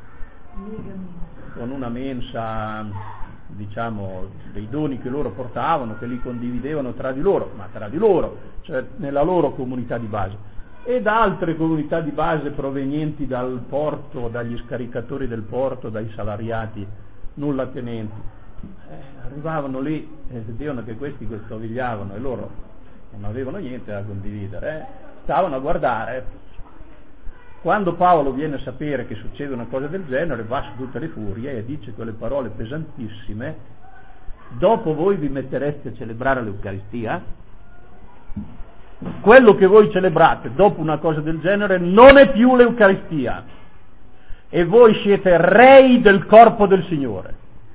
con una mensa, diciamo, dei doni che loro portavano, che li condividevano tra di loro, ma tra di loro, cioè nella loro comunità di base, ed altre comunità di base provenienti dal porto, dagli scaricatori del porto, dai salariati nulla tenenti. Eh, arrivavano lì e vedevano che questi questovigliavano e loro non avevano niente da condividere, eh. Stavano a guardare. Quando Paolo viene a sapere che succede una cosa del genere, va su tutte le furie e dice quelle parole pesantissime: dopo voi vi mettereste a celebrare l'Eucaristia? Quello che voi celebrate dopo una cosa del genere non è più l'Eucaristia, e voi siete rei del corpo del Signore.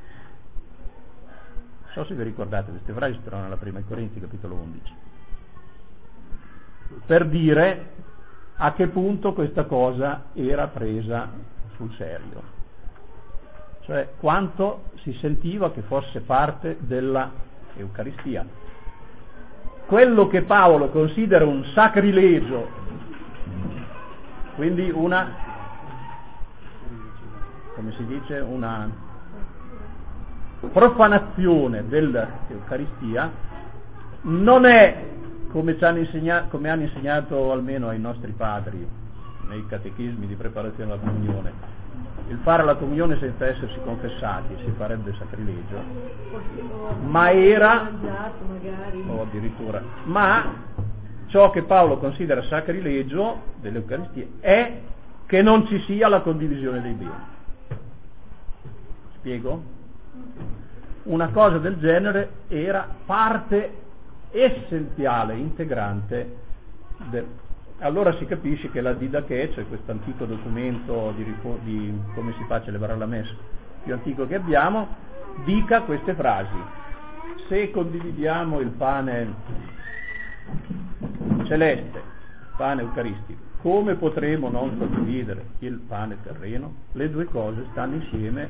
Non so se vi ricordate, queste frasi si trovano nella prima Corinzi capitolo undici, per dire a che punto questa cosa era presa sul serio, cioè quanto si sentiva che fosse parte della Eucaristia. Quello che Paolo considera un sacrilegio, quindi una, come si dice, una profanazione dell'Eucaristia, non è, come ci hanno insegnato, come hanno insegnato almeno ai nostri padri nei catechismi di preparazione alla comunione, il fare la comunione senza essersi confessati si farebbe sacrilegio, ma era, o addirittura, ma ciò che Paolo considera sacrilegio dell'Eucaristia è che non ci sia la condivisione dei beni. Spiego? Una cosa del genere era parte essenziale, integrante del... Allora si capisce che la Didache, cioè questo antico documento di, di come si fa a celebrare la messa più antico che abbiamo, dica queste frasi: se condividiamo il pane celeste, pane eucaristico, come potremo non condividere il pane terreno? Le due cose stanno insieme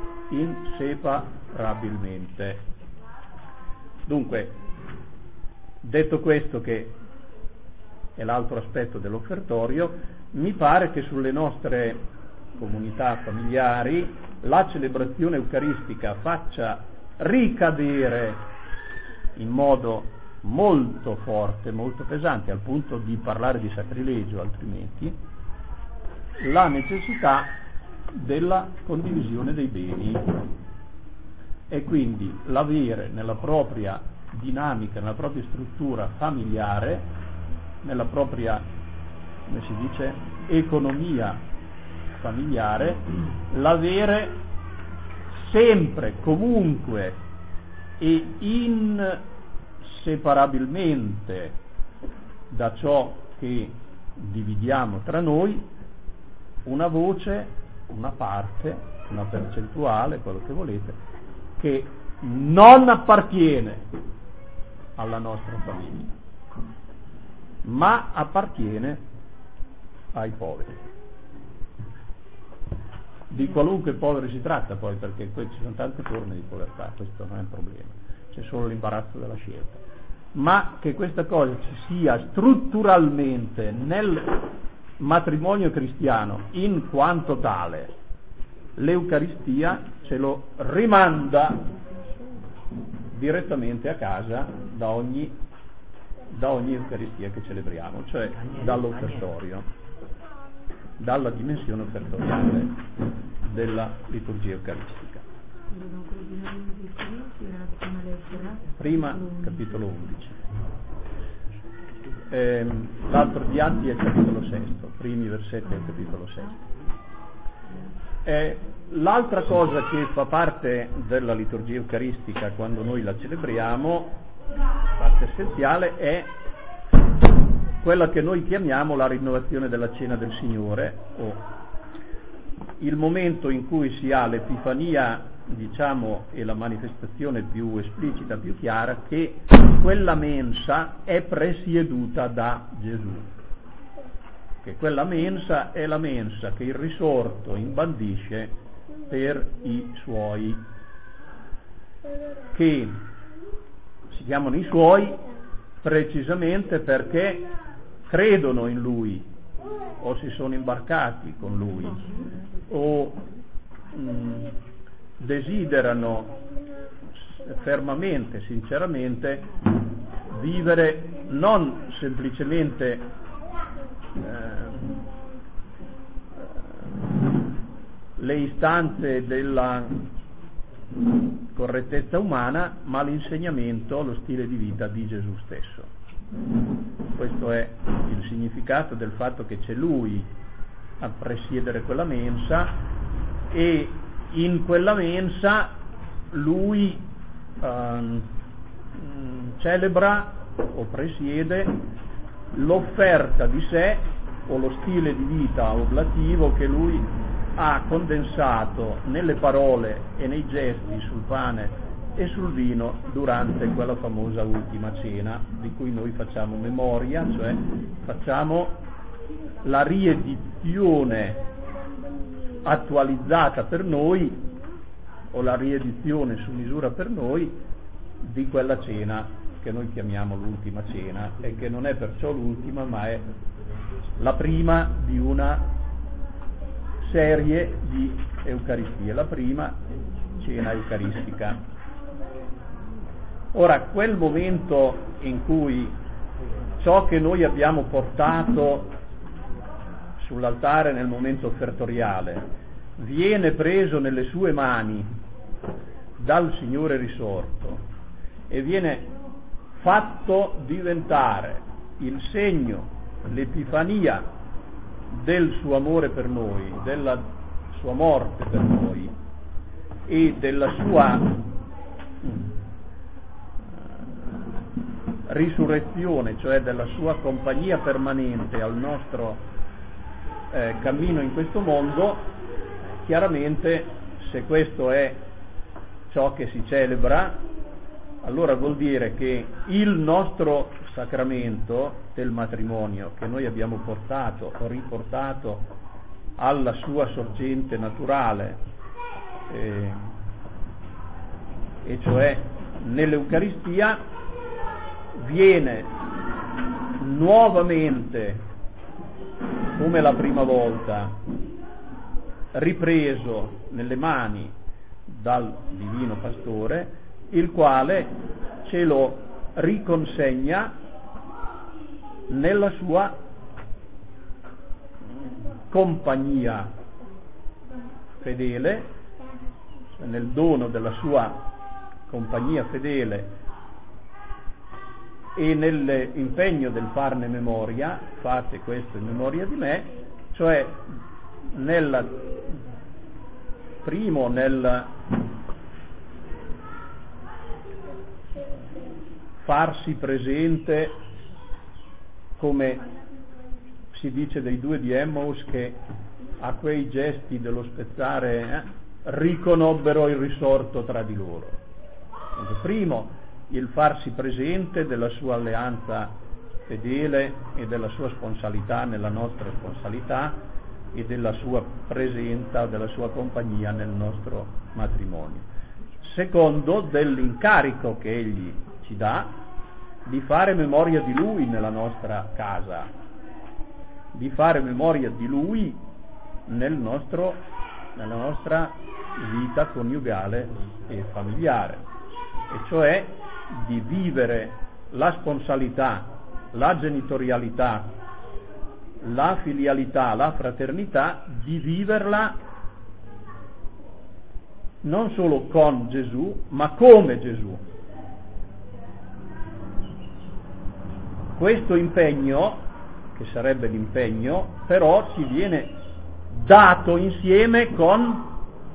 inseparabilmente. Dunque, detto questo, che è l'altro aspetto dell'offertorio, mi pare che sulle nostre comunità familiari la celebrazione eucaristica faccia ricadere in modo molto forte, molto pesante, al punto di parlare di sacrilegio altrimenti, la necessità della condivisione dei beni, e quindi l'avere nella propria dinamica, nella propria struttura familiare, nella propria, come si dice, economia familiare, l'avere sempre, comunque e inseparabilmente da ciò che dividiamo tra noi una voce, una parte, una percentuale, quello che volete, che non appartiene alla nostra famiglia, ma appartiene ai poveri. Di qualunque poveri si tratta poi, perché poi ci sono tante forme di povertà, questo non è un problema, c'è solo l'imbarazzo della scelta. Ma che questa cosa ci sia strutturalmente nel matrimonio cristiano in quanto tale, l'Eucaristia ce lo rimanda direttamente a casa da ogni, da ogni Eucaristia che celebriamo, cioè dall'offertorio, dalla dimensione offertoriale della liturgia eucaristica. Prima, capitolo undici. Eh, l'altro di Atti è il capitolo sesto, primi versetti del capitolo sesto. Eh, l'altra cosa che fa parte della liturgia eucaristica quando noi la celebriamo, parte essenziale, è quella che noi chiamiamo la rinnovazione della cena del Signore, o il momento in cui si ha l'Epifania, diciamo, e la manifestazione più esplicita, più chiara, che quella mensa è presieduta da Gesù, che quella mensa è la mensa che il risorto imbandisce per i suoi, che si chiamano i suoi precisamente perché credono in Lui o si sono imbarcati con Lui o mh, desiderano fermamente, sinceramente, vivere non semplicemente eh, le istanze della correttezza umana, ma l'insegnamento, lo stile di vita di Gesù stesso. Questo è il significato del fatto che c'è Lui a presiedere quella mensa, e in quella mensa Lui ehm, celebra o presiede l'offerta di sé o lo stile di vita oblativo che Lui ha condensato nelle parole e nei gesti sul pane e sul vino durante quella famosa ultima cena di cui noi facciamo memoria, cioè facciamo la riedizione attualizzata per noi o la riedizione su misura per noi di quella cena che noi chiamiamo l'ultima cena, e che non è perciò l'ultima, ma è la prima di una serie di Eucaristie, la prima cena eucaristica. Ora, quel momento in cui ciò che noi abbiamo portato sull'altare nel momento offertoriale viene preso nelle sue mani dal Signore risorto e viene fatto diventare il segno, l'epifania del suo amore per noi, della sua morte per noi e della sua risurrezione, cioè della sua compagnia permanente al nostro eh, cammino in questo mondo. Chiaramente, se questo è ciò che si celebra, allora vuol dire che il nostro sacramento del matrimonio, che noi abbiamo portato o riportato alla sua sorgente naturale, eh, e cioè nell'Eucaristia, viene nuovamente, come la prima volta, ripreso nelle mani dal Divino Pastore, il quale ce lo riconsegna nella sua compagnia fedele, cioè nel dono della sua compagnia fedele e nell'impegno del farne memoria. Fate questo in memoria di me, cioè nel primo nel farsi presente, come si dice dei due di Emmaus, che a quei gesti dello spezzare eh, riconobbero il risorto tra di loro. Quindi, primo, il farsi presente della sua alleanza fedele e della sua sponsalità nella nostra sponsalità e della sua presenza, della sua compagnia nel nostro matrimonio. Secondo, dell'incarico che egli ci dà di fare memoria di lui nella nostra casa, di fare memoria di lui nel nostro, nella nostra vita coniugale e familiare, e cioè di vivere la sponsalità, la genitorialità, la filialità, la fraternità, di viverla non solo con Gesù, ma come Gesù. Questo impegno, che sarebbe l'impegno, però ci viene dato insieme con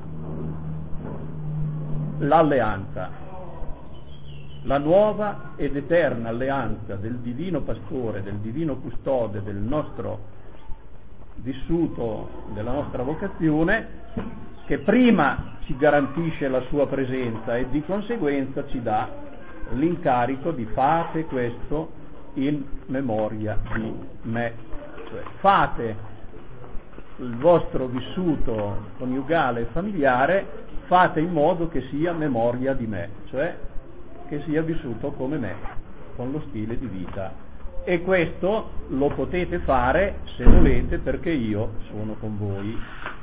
l'alleanza, la nuova ed eterna alleanza del divino pastore, del divino custode del nostro vissuto, della nostra vocazione, che prima ci garantisce la sua presenza e di conseguenza ci dà l'incarico di fate questo in memoria di me, cioè fate il vostro vissuto coniugale e familiare, fate in modo che sia memoria di me, cioè che sia vissuto come me, con lo stile di vita. E questo lo potete fare, se volete, perché io sono con voi.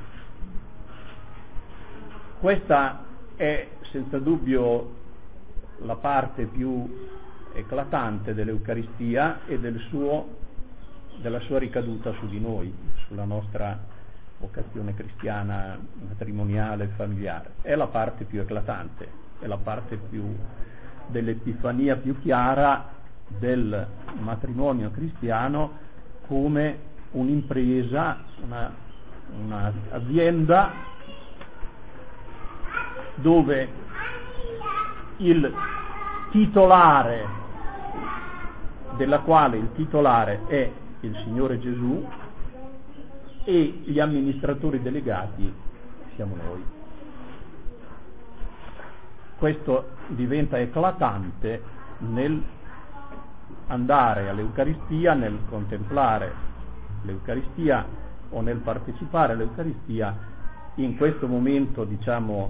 Questa è senza dubbio la parte più eclatante dell'Eucaristia e del suo, della sua ricaduta su di noi, sulla nostra vocazione cristiana, matrimoniale e familiare. È la parte più eclatante, è la parte più dell'epifania più chiara del matrimonio cristiano come un'impresa, una, una azienda dove il titolare, della quale il titolare è il Signore Gesù, e gli amministratori delegati siamo noi. Questo diventa eclatante nel andare all'Eucaristia, nel contemplare l'Eucaristia o nel partecipare all'Eucaristia in questo momento, diciamo,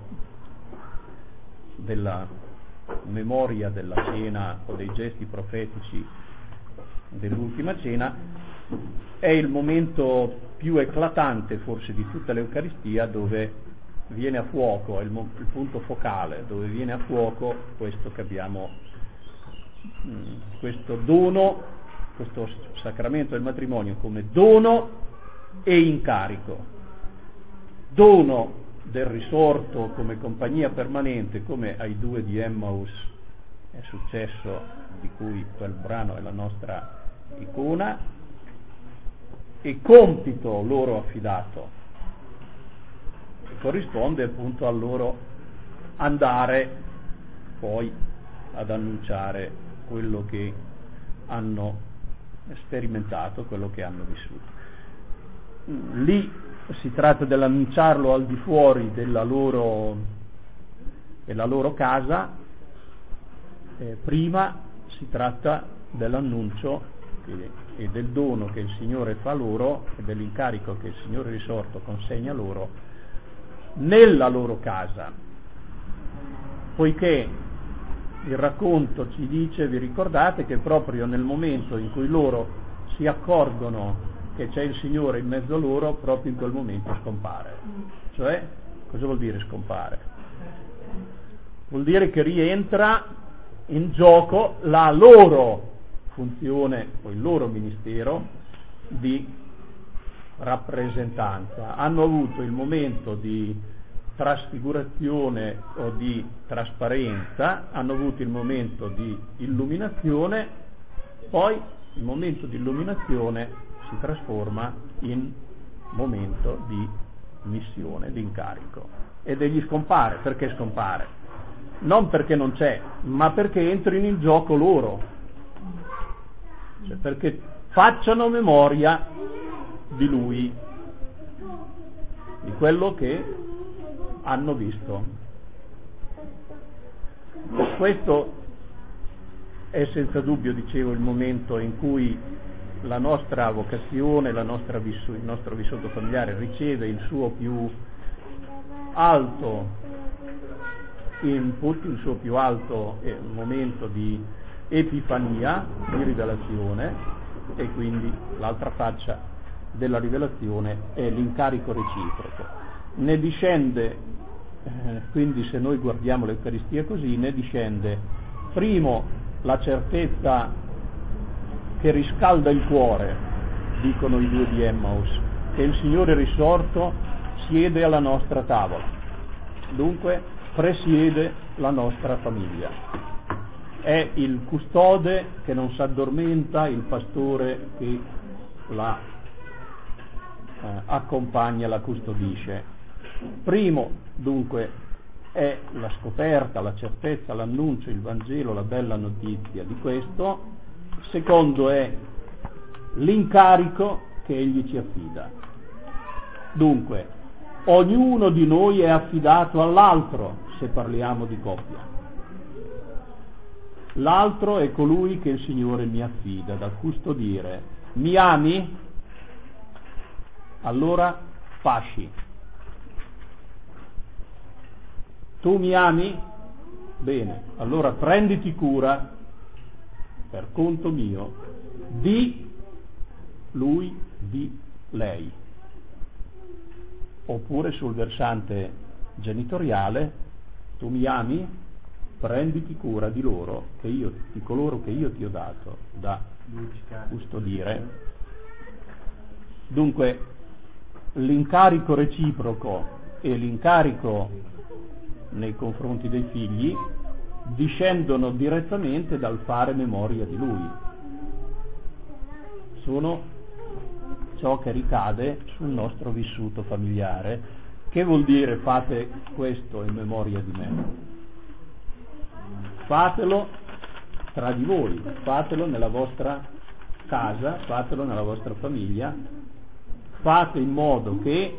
della memoria della cena o dei gesti profetici dell'ultima cena. È il momento più eclatante forse di tutta l'Eucaristia, dove viene a fuoco, è il, mo- il punto focale, dove viene a fuoco questo che abbiamo, mh, questo dono, questo sacramento del matrimonio come dono e incarico. Dono del risorto come compagnia permanente, come ai due di Emmaus è successo, di cui quel brano è la nostra icona, e compito loro affidato, che corrisponde appunto al loro andare poi ad annunciare quello che hanno sperimentato, quello che hanno vissuto. Lì si tratta dell'annunciarlo al di fuori della loro, della loro casa, eh, prima si tratta dell'annuncio che, e del dono che il Signore fa loro e dell'incarico che il Signore risorto consegna loro nella loro casa, poiché il racconto ci dice, vi ricordate, che proprio nel momento in cui loro si accorgono che c'è il Signore in mezzo a loro, proprio in quel momento scompare. Cioè, cosa vuol dire scompare? Vuol dire che rientra in gioco la loro funzione o il loro ministero di rappresentanza. Hanno avuto il momento di trasfigurazione o di trasparenza, hanno avuto il momento di illuminazione, poi il momento di illuminazione si trasforma in momento di missione, di incarico, ed egli scompare. Perché scompare? Non perché non c'è, ma perché entrino in gioco loro, cioè perché facciano memoria di lui, di quello che hanno visto. Questo è senza dubbio, dicevo, il momento in cui la nostra vocazione, la nostra vissu- il nostro vissuto familiare riceve il suo più alto input, il suo più alto eh, momento di epifania, di rivelazione, e quindi l'altra faccia della rivelazione è l'incarico reciproco. Ne discende, eh, quindi se noi guardiamo l'Eucaristia così, ne discende primo la certezza che riscalda il cuore, dicono i due di Emmaus, che il Signore risorto siede alla nostra tavola, dunque presiede la nostra famiglia. È il custode che non si addormenta, il pastore che la eh, accompagna, la custodisce. Primo, dunque, è la scoperta, la certezza, l'annuncio, il Vangelo, la bella notizia di questo. Secondo è l'incarico che egli ci affida. Dunque, ognuno di noi è affidato all'altro, se parliamo di coppia. L'altro è colui che il Signore mi affida da custodire. Mi ami? Allora fasci. Tu mi ami? Bene, allora prenditi cura per conto mio di lui, di lei. Oppure sul versante genitoriale, tu mi ami? Prenditi cura di loro, che io, di coloro che io ti ho dato da custodire. Dunque, l'incarico reciproco e l'incarico nei confronti dei figli discendono direttamente dal fare memoria di lui. Sono ciò che ricade sul nostro vissuto familiare. Che vuol dire fate questo in memoria di me? Fatelo tra di voi, fatelo nella vostra casa, fatelo nella vostra famiglia, fate in modo che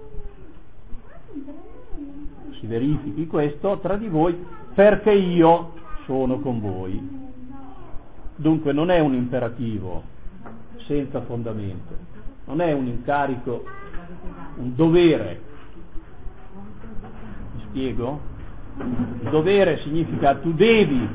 si verifichi questo tra di voi, perché io sono con voi. Dunque non è un imperativo senza fondamento, non è un incarico, un dovere. Mi spiego? Dovere significa tu devi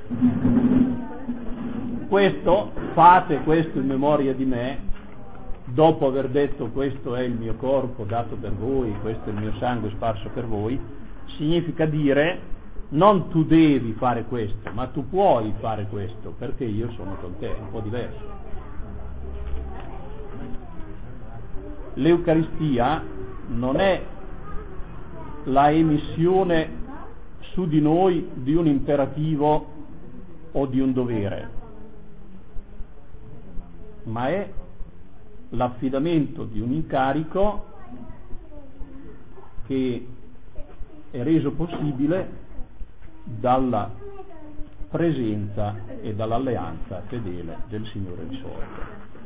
questo, fate questo in memoria di me, dopo aver detto questo è il mio corpo dato per voi, questo è il mio sangue sparso per voi, significa dire non tu devi fare questo, ma tu puoi fare questo perché io sono con te, è un po' diverso. L'Eucaristia non è la emissione su di noi di un imperativo o di un dovere, ma è l'affidamento di un incarico che è reso possibile dalla presenza e dall'alleanza fedele del Signore risorto.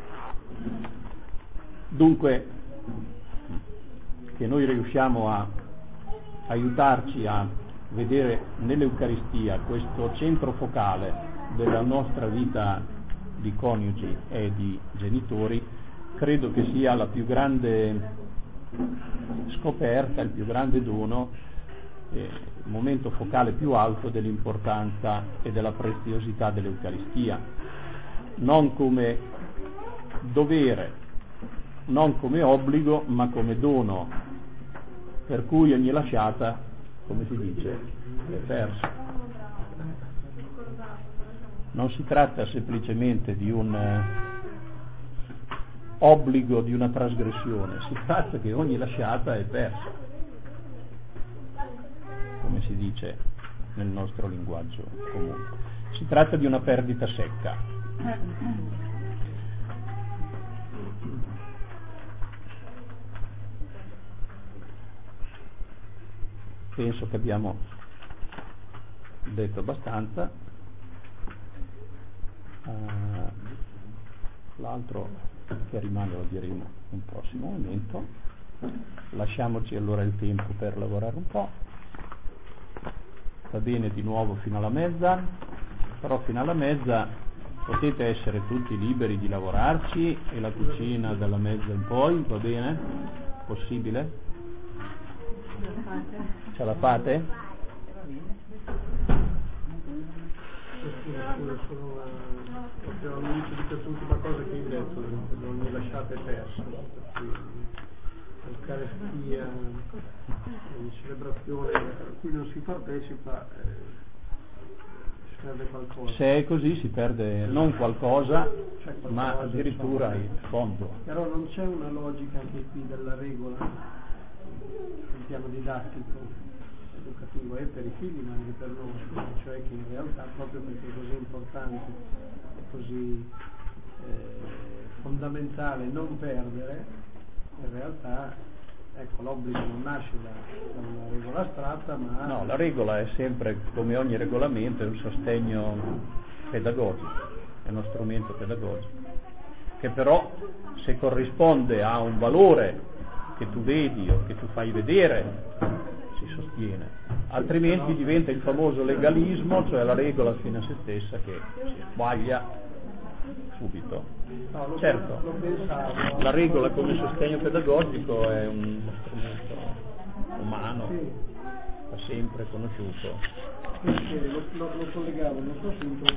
Dunque, che noi riusciamo a aiutarci a vedere nell'Eucaristia questo centro focale della nostra vita di coniugi e di genitori, credo che sia la più grande scoperta, il più grande dono, eh, il momento focale più alto dell'importanza e della preziosità dell'Eucaristia, non come dovere, non come obbligo, ma come dono, per cui ogni lasciata, come si dice, è persa. Non si tratta semplicemente di un eh, obbligo, di una trasgressione, si tratta che ogni lasciata è persa, come si dice nel nostro linguaggio comune. Si tratta di una perdita secca. Penso che abbiamo detto abbastanza. Uh, l'altro che rimane lo diremo in un prossimo momento. Lasciamoci allora il tempo per lavorare un po'. Va bene di nuovo fino alla mezza. però fino alla mezza potete essere tutti liberi di lavorarci e la cucina dalla mezza in poi, va bene? Possibile? Ce la fate? Scusa, solo una, proprio all'inizio di quest'ultima cosa che hai detto, non mi lasciate perso, per cui l'Eucaristia, la celebrazione a cui non si partecipa, eh, si perde qualcosa. Se è così si perde non qualcosa, qualcosa ma addirittura il fondo. Però non c'è una logica anche qui della regola, sul piano didattico, educativo, e per i figli ma anche per noi, cioè che in realtà proprio perché è così importante e così eh, fondamentale non perdere, in realtà ecco, l'obbligo non nasce da, da una regola astratta, ma no, la regola è sempre, come ogni regolamento, è un sostegno pedagogico, è uno strumento pedagogico che però, se corrisponde a un valore che tu vedi o che tu fai vedere, si sostiene, altrimenti diventa il famoso legalismo, cioè la regola fine a se stessa che si sbaglia subito. Certo, la regola come sostegno pedagogico è un strumento umano, da sempre conosciuto. lo, lo, lo collegavo, non so se